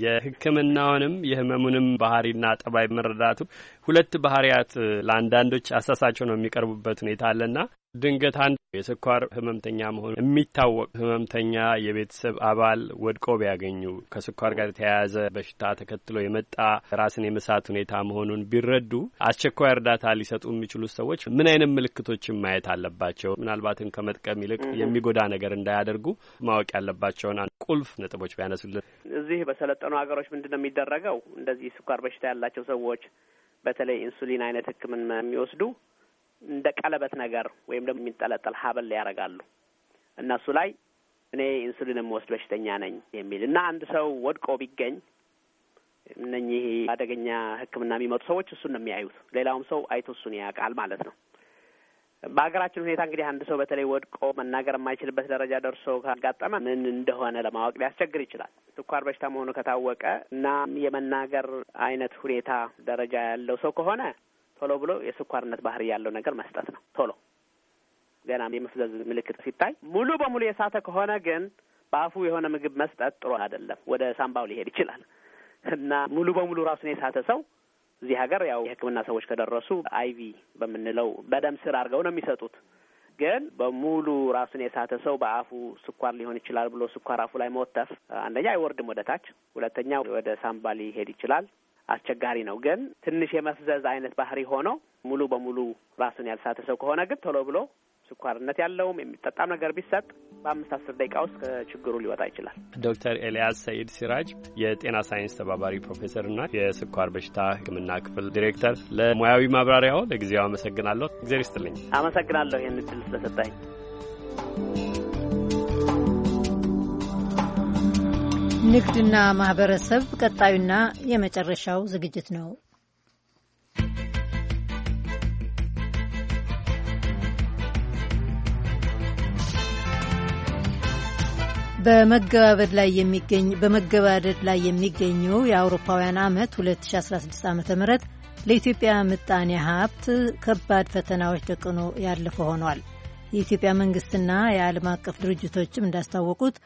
Speaker 6: የሕክምናውንም የህመሙንም ባህሪና ጠባይ መረዳቱ ሁለት ባህሪያት ለአንዳንዶች አሳሳቸው ነው የሚቀርቡበት ሁኔታ አለና ድንገት አንድ የስኳር ህመምተኛ መሆኑ የሚታወቅ ህመምተኛ የቤተሰብ አባል ወድቆ ቢያገኙ ከስኳር ጋር የተያያዘ በሽታ ተከትሎ የመጣ ራስን የመሳት ሁኔታ መሆኑን ቢረዱ አስቸኳይ እርዳታ ሊሰጡ የሚችሉ ሰዎች ምን አይነት ምልክቶችን ማየት አለባቸው? ምናልባትም ከመጥቀም ይልቅ የሚጎዳ ነገር እንዳያደርጉ ማወቅ ያለባቸውን ቁልፍ ነጥቦች ቢያነሱልን።
Speaker 16: እዚህ በሰለጠኑ ሀገሮች ምንድነው የሚደረገው? እንደዚህ ስኳር በሽታ ያላቸው ሰዎች በተለይ ኢንሱሊን አይነት ህክምና የሚወስዱ እንደ ቀለበት ነገር ወይም ደግሞ የሚንጠለጠል ሀብል ያደርጋሉ። እነሱ ላይ እኔ ኢንሱሊን የምወስድ በሽተኛ ነኝ የሚል እና አንድ ሰው ወድቆ ቢገኝ እነኚህ አደገኛ ሕክምና የሚመጡ ሰዎች እሱን ነው የሚያዩት። ሌላውም ሰው አይቶ እሱን ያውቃል ማለት ነው። በሀገራችን ሁኔታ እንግዲህ አንድ ሰው በተለይ ወድቆ መናገር የማይችልበት ደረጃ ደርሶ ካጋጠመ ምን እንደሆነ ለማወቅ ሊያስቸግር ይችላል። ስኳር በሽታ መሆኑ ከታወቀ እና የመናገር አይነት ሁኔታ ደረጃ ያለው ሰው ከሆነ ቶሎ ብሎ የስኳርነት ባህሪ ያለው ነገር መስጠት ነው። ቶሎ ገና የመፍዘዝ ምልክት ሲታይ ሙሉ በሙሉ የሳተ ከሆነ ግን በአፉ የሆነ ምግብ መስጠት ጥሩ አይደለም። ወደ ሳምባው ሊሄድ ይችላል እና ሙሉ በሙሉ ራሱን የሳተ ሰው እዚህ ሀገር ያው የሕክምና ሰዎች ከደረሱ አይቪ በምንለው በደም ስር አድርገው ነው የሚሰጡት። ግን በሙሉ ራሱን የሳተ ሰው በአፉ ስኳር ሊሆን ይችላል ብሎ ስኳር አፉ ላይ መወተፍ አንደኛ አይወርድም ወደ ታች፣ ሁለተኛ ወደ ሳምባ ሊሄድ ይችላል። አስቸጋሪ ነው። ግን ትንሽ የመፍዘዝ አይነት ባህሪ ሆኖ ሙሉ በሙሉ ራሱን ያልሳተ ሰው ከሆነ ግን ቶሎ ብሎ ስኳርነት ያለውም የሚጠጣም ነገር ቢሰጥ በአምስት አስር ደቂቃ ውስጥ ከችግሩ ሊወጣ ይችላል።
Speaker 6: ዶክተር ኤልያስ ሰይድ ሲራጅ የጤና ሳይንስ ተባባሪ ፕሮፌሰርና የስኳር በሽታ ሕክምና ክፍል ዲሬክተር፣ ለሙያዊ ማብራሪያው ለጊዜው አመሰግናለሁ። እግዚአብሔር ይስጥልኝ።
Speaker 16: አመሰግናለሁ ይህን እድል ስለሰጠኝ።
Speaker 2: ንግድና ማህበረሰብ ቀጣዩና የመጨረሻው ዝግጅት ነው። በመገባደድ ላይ የሚገኝ በመገባደድ ላይ የሚገኘው የአውሮፓውያን ዓመት ሁለት ሺ አስራ ስድስት ዓመተ ምህረት ለኢትዮጵያ ምጣኔ ሀብት ከባድ ፈተናዎች ደቅኖ ያለፈ ሆኗል። የኢትዮጵያ መንግስትና የዓለም አቀፍ ድርጅቶችም እንዳስታወቁት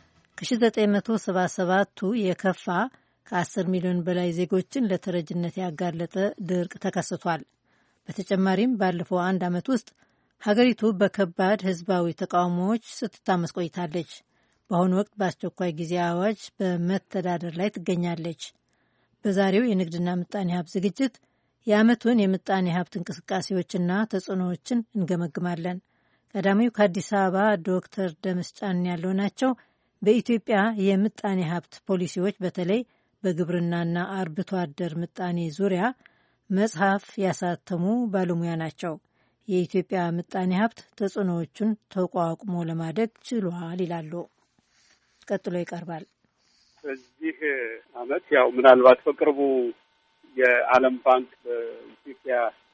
Speaker 2: ከ1977ቱ የከፋ ከ10 ሚሊዮን በላይ ዜጎችን ለተረጅነት ያጋለጠ ድርቅ ተከስቷል። በተጨማሪም ባለፈው አንድ ዓመት ውስጥ ሀገሪቱ በከባድ ህዝባዊ ተቃውሞዎች ስትታመስ ቆይታለች። በአሁኑ ወቅት በአስቸኳይ ጊዜ አዋጅ በመተዳደር ላይ ትገኛለች። በዛሬው የንግድና ምጣኔ ሀብት ዝግጅት የዓመቱን የምጣኔ ሀብት እንቅስቃሴዎችና ተጽዕኖዎችን እንገመግማለን። ቀዳሚው ከአዲስ አበባ ዶክተር ደምስ ጫን ያለው ናቸው። በኢትዮጵያ የምጣኔ ሀብት ፖሊሲዎች በተለይ በግብርናና አርብቶ አደር ምጣኔ ዙሪያ መጽሐፍ ያሳተሙ ባለሙያ ናቸው። የኢትዮጵያ ምጣኔ ሀብት ተጽዕኖዎቹን ተቋቁሞ ለማደግ ችሏል ይላሉ። ቀጥሎ ይቀርባል።
Speaker 17: በዚህ አመት ያው ምናልባት በቅርቡ የዓለም ባንክ በኢትዮጵያ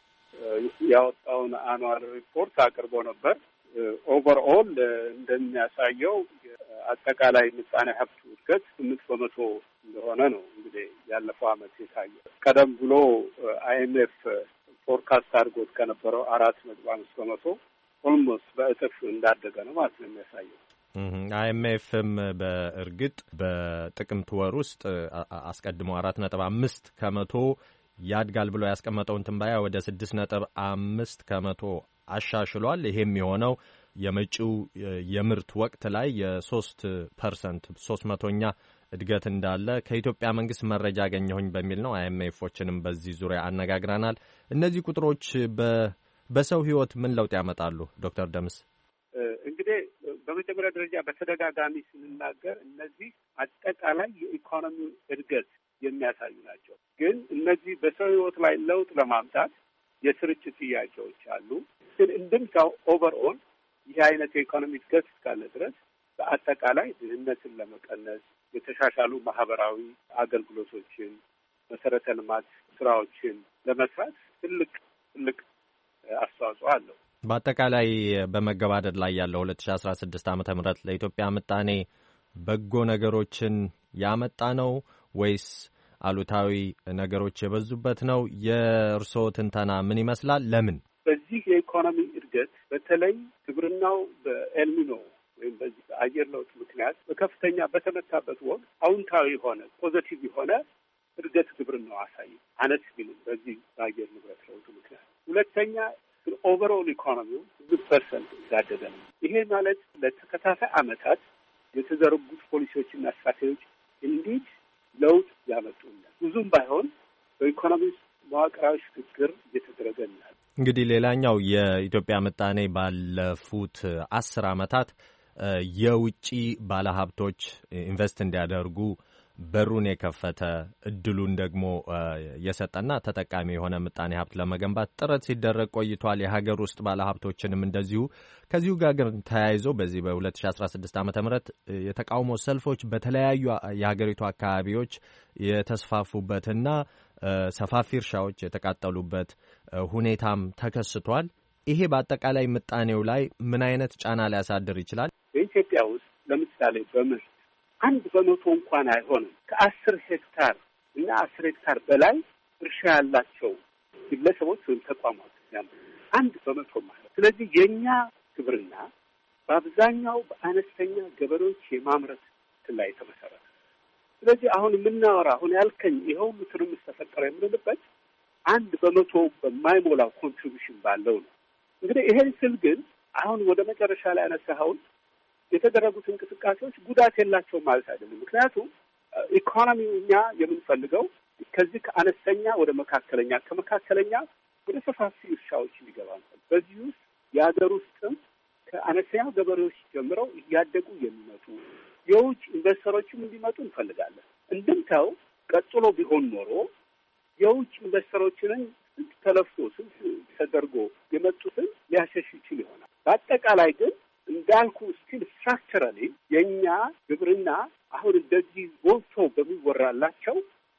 Speaker 17: ያወጣውን አኑዋል ሪፖርት አቅርቦ ነበር። ኦቨርኦል እንደሚያሳየው አጠቃላይ ምጣኔ ሀብት እድገት ስምንት በመቶ እንደሆነ ነው እንግዲህ ያለፈው አመት የታየው። ቀደም ብሎ አይኤምኤፍ ፎርካስት አድርጎት ከነበረው አራት ነጥብ አምስት በመቶ ኦልሞስት በእጥፍ እንዳደገ ነው ማለት ነው የሚያሳየው።
Speaker 18: አይኤምኤፍም በእርግጥ በጥቅምት ወር ውስጥ አስቀድሞ አራት ነጥብ አምስት ከመቶ ያድጋል ብሎ ያስቀመጠውን ትንባያ ወደ ስድስት ነጥብ አምስት ከመቶ አሻሽሏል። ይሄም የሆነው የመጪው የምርት ወቅት ላይ የሶስት ፐርሰንት ሶስት መቶኛ እድገት እንዳለ ከኢትዮጵያ መንግስት መረጃ አገኘሁኝ በሚል ነው። አይኤምኤፎችንም በዚህ ዙሪያ አነጋግረናል። እነዚህ ቁጥሮች በሰው ህይወት ምን ለውጥ ያመጣሉ? ዶክተር ደምስ
Speaker 17: እንግዲህ በመጀመሪያ ደረጃ በተደጋጋሚ ስንናገር እነዚህ አጠቃላይ የኢኮኖሚው እድገት የሚያሳዩ ናቸው። ግን እነዚህ በሰው ህይወት ላይ ለውጥ ለማምጣት የስርጭት ጥያቄዎች አሉ። ግን እንድምታው ኦቨርኦል ይህ አይነት የኢኮኖሚ እድገት እስካለ ድረስ በአጠቃላይ ድህነትን ለመቀነስ የተሻሻሉ ማህበራዊ አገልግሎቶችን፣ መሰረተ ልማት ስራዎችን ለመስራት ትልቅ ትልቅ አስተዋጽኦ አለው።
Speaker 18: በአጠቃላይ በመገባደድ ላይ ያለው ሁለት ሺ አስራ ስድስት ዓመተ ምህረት ለኢትዮጵያ ምጣኔ በጎ ነገሮችን ያመጣ ነው ወይስ አሉታዊ ነገሮች የበዙበት ነው? የእርስዎ ትንተና ምን ይመስላል? ለምን
Speaker 17: በዚህ የኢኮኖሚ እድገት በተለይ ግብርናው በኤልኒኖ ወይም በዚህ በአየር ለውጥ ምክንያት በከፍተኛ በተመታበት ወቅት አዎንታዊ የሆነ ፖዘቲቭ የሆነ እድገት ግብርናው አሳይ አነት ቢልም በዚህ በአየር ንብረት ለውጥ ምክንያት ሁለተኛ ግን ኦቨርኦል ኢኮኖሚው ስድስት ፐርሰንት እንዳደገ ነው። ይሄ ማለት ለተከታታይ ዓመታት የተዘረጉት ፖሊሲዎችና ስትራቴጂዎች እንዴት ለውጥ ያመጡናል ብዙም ባይሆን በኢኮኖሚ መዋቅራዊ ሽግግር እየተደረገ ነው።
Speaker 18: እንግዲህ ሌላኛው የኢትዮጵያ ምጣኔ ባለፉት አስር ዓመታት የውጪ ባለሀብቶች ኢንቨስት እንዲያደርጉ በሩን የከፈተ እድሉን ደግሞ የሰጠና ተጠቃሚ የሆነ ምጣኔ ሀብት ለመገንባት ጥረት ሲደረግ ቆይቷል። የሀገር ውስጥ ባለሀብቶችንም እንደዚሁ። ከዚሁ ጋር ግን ተያይዞ በዚህ በ2016 ዓመተ ምህረት የተቃውሞ ሰልፎች በተለያዩ የሀገሪቱ አካባቢዎች የተስፋፉበትና ሰፋፊ እርሻዎች የተቃጠሉበት ሁኔታም ተከስቷል። ይሄ በአጠቃላይ ምጣኔው ላይ ምን አይነት ጫና ሊያሳድር ይችላል?
Speaker 17: በኢትዮጵያ ውስጥ ለምሳሌ በምርት አንድ በመቶ እንኳን አይሆንም ከአስር ሄክታር እና አስር ሄክታር በላይ እርሻ ያላቸው ግለሰቦች ወይም ተቋማት አንድ በመቶ ማለት። ስለዚህ የእኛ ግብርና በአብዛኛው በአነስተኛ ገበሬዎች የማምረት ላይ የተመሰረተ። ስለዚህ አሁን የምናወራ አሁን ያልከኝ ይኸው ትርምስ ተፈጠረ የምንልበት አንድ በመቶ በማይሞላው ኮንትሪቢሽን ባለው ነው። እንግዲህ ይሄን ስል ግን አሁን ወደ መጨረሻ ላይ ያነሳኸውን የተደረጉት እንቅስቃሴዎች ጉዳት የላቸውም ማለት አይደለም። ምክንያቱም ኢኮኖሚው እኛ የምንፈልገው ከዚህ ከአነስተኛ ወደ መካከለኛ፣ ከመካከለኛ ወደ ሰፋፊ እርሻዎች ሊገባ ነው። በዚህ ውስጥ የሀገር ውስጥም ከአነስተኛ ገበሬዎች ጀምረው እያደጉ የሚመጡ የውጭ ኢንቨስተሮችም እንዲመጡ እንፈልጋለን። እንድምታው ቀጥሎ ቢሆን ኖሮ የውጭ ኢንቨስተሮችንን ስንት ተለፍቶ ስንት ተደርጎ የመጡትን ሊያሸሽ ይችል ይሆናል። በአጠቃላይ ግን እንዳልኩ ስቲል ስትራክቸራሊ የእኛ ግብርና አሁን እንደዚህ ጎልቶ በሚወራላቸው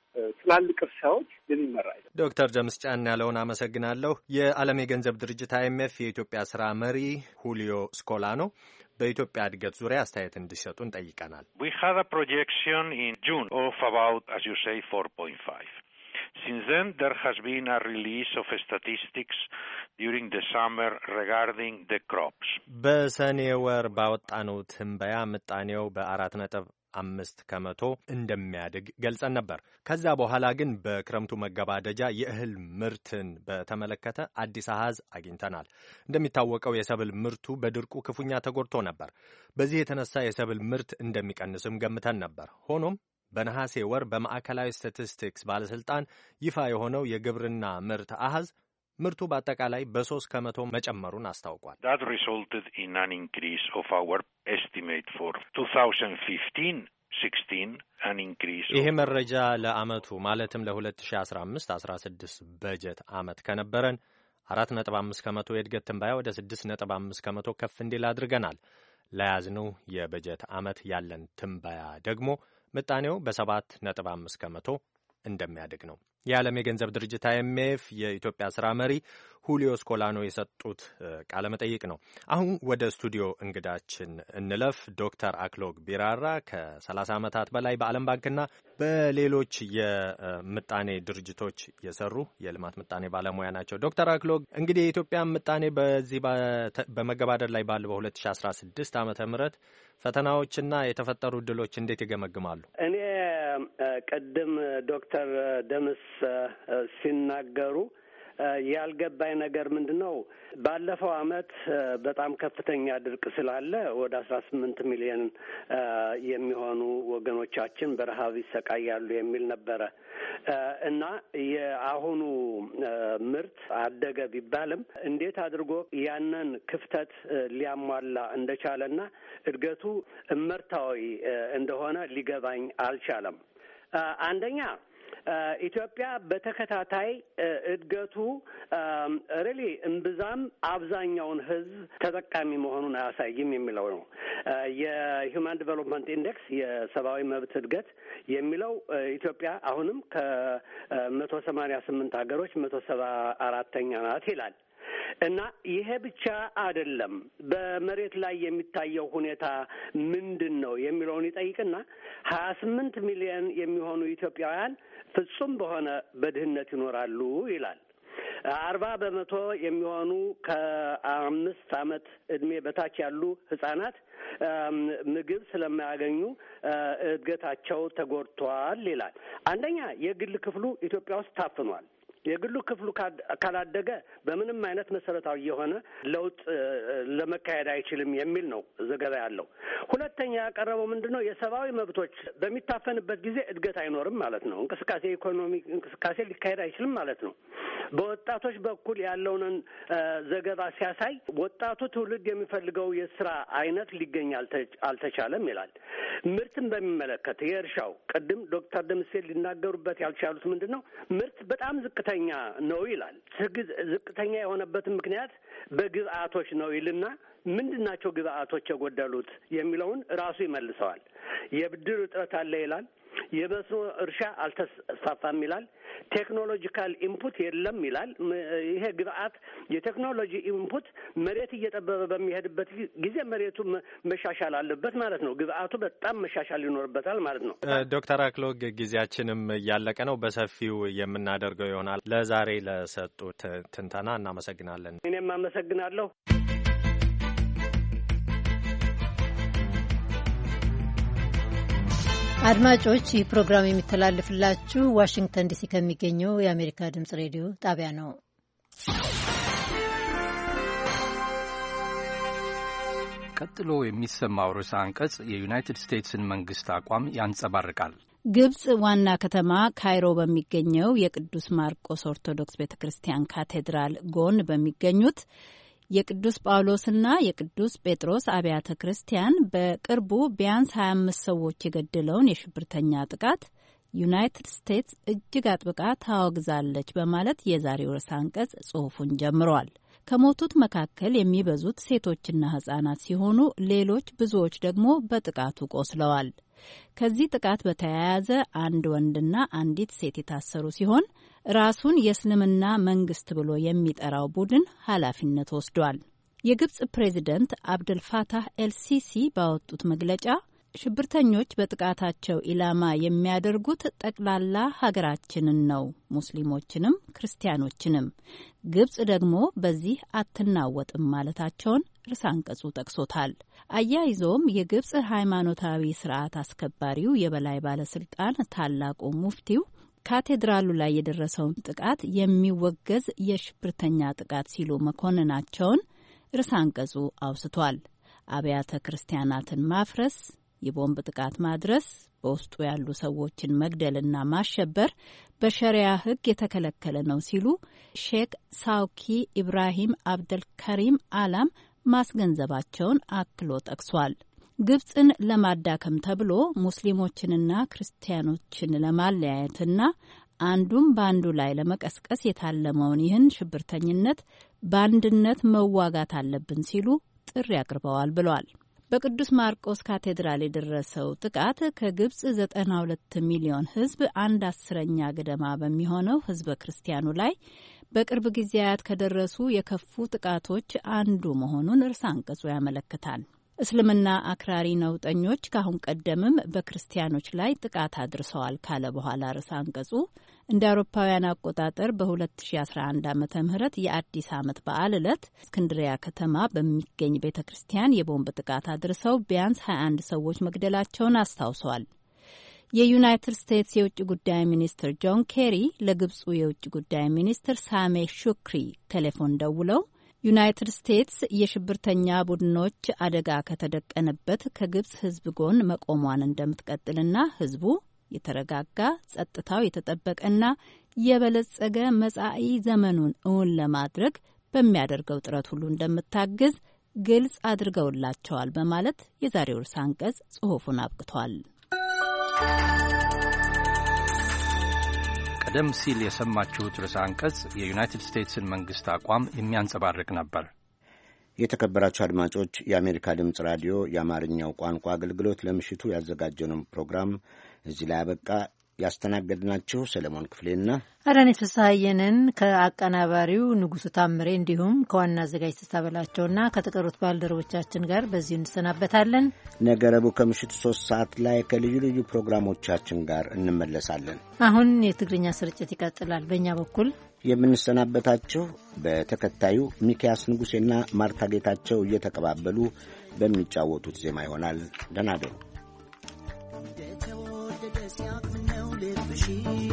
Speaker 17: ትላልቅ እርሻዎች የሚመራ አይደለም።
Speaker 18: ዶክተር ጀምስ ጫን ያለውን አመሰግናለሁ። የዓለም የገንዘብ ድርጅት አይ ኤም ኤፍ የኢትዮጵያ ስራ መሪ ሁሊዮ ስኮላኖ በኢትዮጵያ እድገት ዙሪያ አስተያየት እንዲሰጡን ጠይቀናል።
Speaker 19: We had a projection in June of about, as you say, four point five. Since then, there has been a release of statistics during the summer regarding the crops.
Speaker 18: በሰኔ ወር ባወጣነው ትንበያ ምጣኔው በአራት ነጥብ አምስት ከመቶ እንደሚያድግ ገልጸን ነበር። ከዛ በኋላ ግን በክረምቱ መገባደጃ የእህል ምርትን በተመለከተ አዲስ አሃዝ አግኝተናል። እንደሚታወቀው የሰብል ምርቱ በድርቁ ክፉኛ ተጎድቶ ነበር። በዚህ የተነሳ የሰብል ምርት እንደሚቀንስም ገምተን ነበር። ሆኖም በነሐሴ ወር በማዕከላዊ ስታቲስቲክስ ባለስልጣን ይፋ የሆነው የግብርና ምርት አሃዝ ምርቱ በአጠቃላይ በሶስት ከመቶ መጨመሩን አስታውቋል።
Speaker 19: That resulted in an increase of our estimate for twenty fifteen sixteen, an increase.
Speaker 18: ይሄ መረጃ ለአመቱ ማለትም ለ2015 16 በጀት አመት ከነበረን አራት ነጥብ አምስት ከመቶ የእድገት ትንበያ ወደ ስድስት ነጥብ አምስት ከመቶ ከፍ እንዲል አድርገናል። ለያዝነው የበጀት አመት ያለን ትንበያ ደግሞ ምጣኔው በሰባት ነጥብ አምስት ከመቶ እንደሚያድግ ነው። የዓለም የገንዘብ ድርጅት አይ ኤም ኤፍ የኢትዮጵያ ስራ መሪ ሁሊዮ ስኮላኖ የሰጡት ቃለ መጠይቅ ነው። አሁን ወደ ስቱዲዮ እንግዳችን እንለፍ። ዶክተር አክሎግ ቢራራ ከሰላሳ ዓመታት በላይ በዓለም ባንክና በሌሎች የምጣኔ ድርጅቶች የሰሩ የልማት ምጣኔ ባለሙያ ናቸው። ዶክተር አክሎግ እንግዲህ የኢትዮጵያ ምጣኔ በዚህ በመገባደድ ላይ ባለው በ2016 ዓመተ ምህረት ፈተናዎችና የተፈጠሩ እድሎች እንዴት ይገመግማሉ?
Speaker 20: እኔ ቀደም ዶክተር ደምስ ሲናገሩ ያልገባኝ ነገር ምንድነው? ባለፈው አመት በጣም ከፍተኛ ድርቅ ስላለ ወደ አስራ ስምንት ሚሊዮን የሚሆኑ ወገኖቻችን በረሃብ ይሰቃያሉ የሚል ነበረ እና የአሁኑ ምርት አደገ ቢባልም እንዴት አድርጎ ያንን ክፍተት ሊያሟላ እንደቻለና እድገቱ እመርታዊ እንደሆነ ሊገባኝ አልቻለም። አንደኛ ኢትዮጵያ በተከታታይ እድገቱ ሪሊ እምብዛም አብዛኛውን ሕዝብ ተጠቃሚ መሆኑን አያሳይም የሚለው ነው። የሂውማን ዲቨሎፕመንት ኢንዴክስ የሰብአዊ መብት እድገት የሚለው ኢትዮጵያ አሁንም ከመቶ ሰማንያ ስምንት ሀገሮች መቶ ሰባ አራተኛ ናት ይላል። እና ይሄ ብቻ አይደለም። በመሬት ላይ የሚታየው ሁኔታ ምንድን ነው የሚለውን ይጠይቅና ሀያ ስምንት ሚሊዮን የሚሆኑ ኢትዮጵያውያን ፍጹም በሆነ በድህነት ይኖራሉ ይላል። አርባ በመቶ የሚሆኑ ከአምስት ዓመት እድሜ በታች ያሉ ህጻናት ምግብ ስለማያገኙ እድገታቸው ተጎድቷል ይላል። አንደኛ የግል ክፍሉ ኢትዮጵያ ውስጥ ታፍኗል። የግሉ ክፍሉ ካላደገ በምንም አይነት መሰረታዊ የሆነ ለውጥ ለመካሄድ አይችልም የሚል ነው ዘገባ ያለው። ሁለተኛ ያቀረበው ምንድነው የሰብአዊ መብቶች በሚታፈንበት ጊዜ እድገት አይኖርም ማለት ነው። እንቅስቃሴ ኢኮኖሚ እንቅስቃሴ ሊካሄድ አይችልም ማለት ነው። በወጣቶች በኩል ያለውን ዘገባ ሲያሳይ ወጣቱ ትውልድ የሚፈልገው የስራ አይነት ሊገኝ አልተቻለም ይላል። ምርትን በሚመለከት የእርሻው ቅድም ዶክተር ደምሴ ሊናገሩበት ያልቻሉት ምንድነው ምርት በጣም ዝቅተኛ ነው ይላል። ዝቅተኛ የሆነበትን ምክንያት በግብአቶች ነው ይልና ምንድናቸው ግብአቶች የጎደሉት የሚለውን ራሱ ይመልሰዋል። የብድር እጥረት አለ ይላል። የመስኖ እርሻ አልተስፋፋም ይላል። ቴክኖሎጂካል ኢንፑት የለም ይላል። ይሄ ግብአት የቴክኖሎጂ ኢንፑት መሬት እየጠበበ በሚሄድበት ጊዜ መሬቱ መሻሻል አለበት ማለት ነው። ግብአቱ በጣም መሻሻል ይኖርበታል ማለት ነው።
Speaker 18: ዶክተር አክሎግ ጊዜያችንም እያለቀ ነው። በሰፊው የምናደርገው ይሆናል። ለዛሬ ለሰጡት ትንተና እናመሰግናለን።
Speaker 20: እኔም አመሰግናለሁ።
Speaker 2: አድማጮች ይህ ፕሮግራም የሚተላለፍላችሁ ዋሽንግተን ዲሲ ከሚገኘው የአሜሪካ ድምጽ ሬዲዮ ጣቢያ ነው።
Speaker 21: ቀጥሎ የሚሰማው ርዕሰ አንቀጽ የዩናይትድ ስቴትስን መንግስት አቋም ያንጸባርቃል።
Speaker 22: ግብጽ ዋና ከተማ ካይሮ በሚገኘው የቅዱስ ማርቆስ ኦርቶዶክስ ቤተ ክርስቲያን ካቴድራል ጎን በሚገኙት የቅዱስ ጳውሎስና የቅዱስ ጴጥሮስ አብያተ ክርስቲያን በቅርቡ ቢያንስ ሀያ አምስት ሰዎች የገደለውን የሽብርተኛ ጥቃት ዩናይትድ ስቴትስ እጅግ አጥብቃ ታወግዛለች በማለት የዛሬው ርዕሰ አንቀጽ ጽሑፉን ጀምሯል። ከሞቱት መካከል የሚበዙት ሴቶችና ህጻናት ሲሆኑ ሌሎች ብዙዎች ደግሞ በጥቃቱ ቆስለዋል። ከዚህ ጥቃት በተያያዘ አንድ ወንድና አንዲት ሴት የታሰሩ ሲሆን ራሱን የእስልምና መንግስት ብሎ የሚጠራው ቡድን ኃላፊነት ወስዷል። የግብጽ ፕሬዚደንት አብደልፋታህ ኤልሲሲ ባወጡት መግለጫ ሽብርተኞች በጥቃታቸው ኢላማ የሚያደርጉት ጠቅላላ ሀገራችንን ነው፣ ሙስሊሞችንም ክርስቲያኖችንም። ግብጽ ደግሞ በዚህ አትናወጥም ማለታቸውን ርዕሰ አንቀጹ ጠቅሶታል። አያይዞም የግብጽ ሃይማኖታዊ ስርዓት አስከባሪው የበላይ ባለስልጣን ታላቁ ሙፍቲው ካቴድራሉ ላይ የደረሰውን ጥቃት የሚወገዝ የሽብርተኛ ጥቃት ሲሉ መኮንናቸውን ርዕሰ አንቀጹ አውስቷል። አብያተ ክርስቲያናትን ማፍረስ፣ የቦምብ ጥቃት ማድረስ፣ በውስጡ ያሉ ሰዎችን መግደልና ማሸበር በሸሪያ ሕግ የተከለከለ ነው ሲሉ ሼክ ሳውኪ ኢብራሂም አብደልከሪም አላም ማስገንዘባቸውን አክሎ ጠቅሷል። ግብጽን ለማዳከም ተብሎ ሙስሊሞችንና ክርስቲያኖችን ለማለያየትና አንዱም በአንዱ ላይ ለመቀስቀስ የታለመውን ይህን ሽብርተኝነት በአንድነት መዋጋት አለብን ሲሉ ጥሪ አቅርበዋል ብለዋል። በቅዱስ ማርቆስ ካቴድራል የደረሰው ጥቃት ከግብጽ ዘጠና ሁለት ሚሊዮን ሕዝብ አንድ አስረኛ ገደማ በሚሆነው ሕዝበ ክርስቲያኑ ላይ በቅርብ ጊዜያት ከደረሱ የከፉ ጥቃቶች አንዱ መሆኑን ርዕሰ አንቀጹ ያመለክታል። እስልምና አክራሪ ነውጠኞች ካሁን ቀደምም በክርስቲያኖች ላይ ጥቃት አድርሰዋል ካለ በኋላ ርዕሰ አንቀጹ እንደ አውሮፓውያን አቆጣጠር በ2011 ዓመተ ምህረት የአዲስ ዓመት በዓል ዕለት እስክንድሪያ ከተማ በሚገኝ ቤተ ክርስቲያን የቦምብ ጥቃት አድርሰው ቢያንስ ሀያ አንድ ሰዎች መግደላቸውን አስታውሰዋል። የዩናይትድ ስቴትስ የውጭ ጉዳይ ሚኒስትር ጆን ኬሪ ለግብፁ የውጭ ጉዳይ ሚኒስትር ሳሜ ሹክሪ ቴሌፎን ደውለው ዩናይትድ ስቴትስ የሽብርተኛ ቡድኖች አደጋ ከተደቀነበት ከግብጽ ሕዝብ ጎን መቆሟን እንደምትቀጥልና ሕዝቡ የተረጋጋ ጸጥታው የተጠበቀና የበለጸገ መጻኢ ዘመኑን እውን ለማድረግ በሚያደርገው ጥረት ሁሉ እንደምታግዝ ግልጽ አድርገውላቸዋል በማለት የዛሬው ርዕሰ አንቀጽ ጽሑፉን አብቅቷል።
Speaker 21: ቀደም ሲል የሰማችሁት ርዕሰ አንቀጽ የዩናይትድ ስቴትስን መንግስት አቋም የሚያንጸባርቅ ነበር።
Speaker 3: የተከበራችሁ አድማጮች፣ የአሜሪካ ድምፅ ራዲዮ የአማርኛው ቋንቋ አገልግሎት ለምሽቱ ያዘጋጀነው ፕሮግራም እዚህ ላይ አበቃ። ያስተናገድናችሁ ሰለሞን ክፍሌና
Speaker 2: አዳነች ፍስሐየንን ከአቀናባሪው ንጉሱ ታምሬ እንዲሁም ከዋና አዘጋጅ ተስታበላቸውና ከተቀሩት ባልደረቦቻችን ጋር በዚሁ እንሰናበታለን። ነገ ረቡዕ ከምሽቱ ሶስት ሰዓት ላይ ከልዩ ልዩ ፕሮግራሞቻችን ጋር እንመለሳለን። አሁን የትግርኛ ስርጭት ይቀጥላል። በእኛ በኩል የምንሰናበታችሁ በተከታዩ ሚኪያስ ንጉሴና ማርታ ጌታቸው እየተቀባበሉ በሚጫወቱት ዜማ ይሆናል። ደህና እደሩ።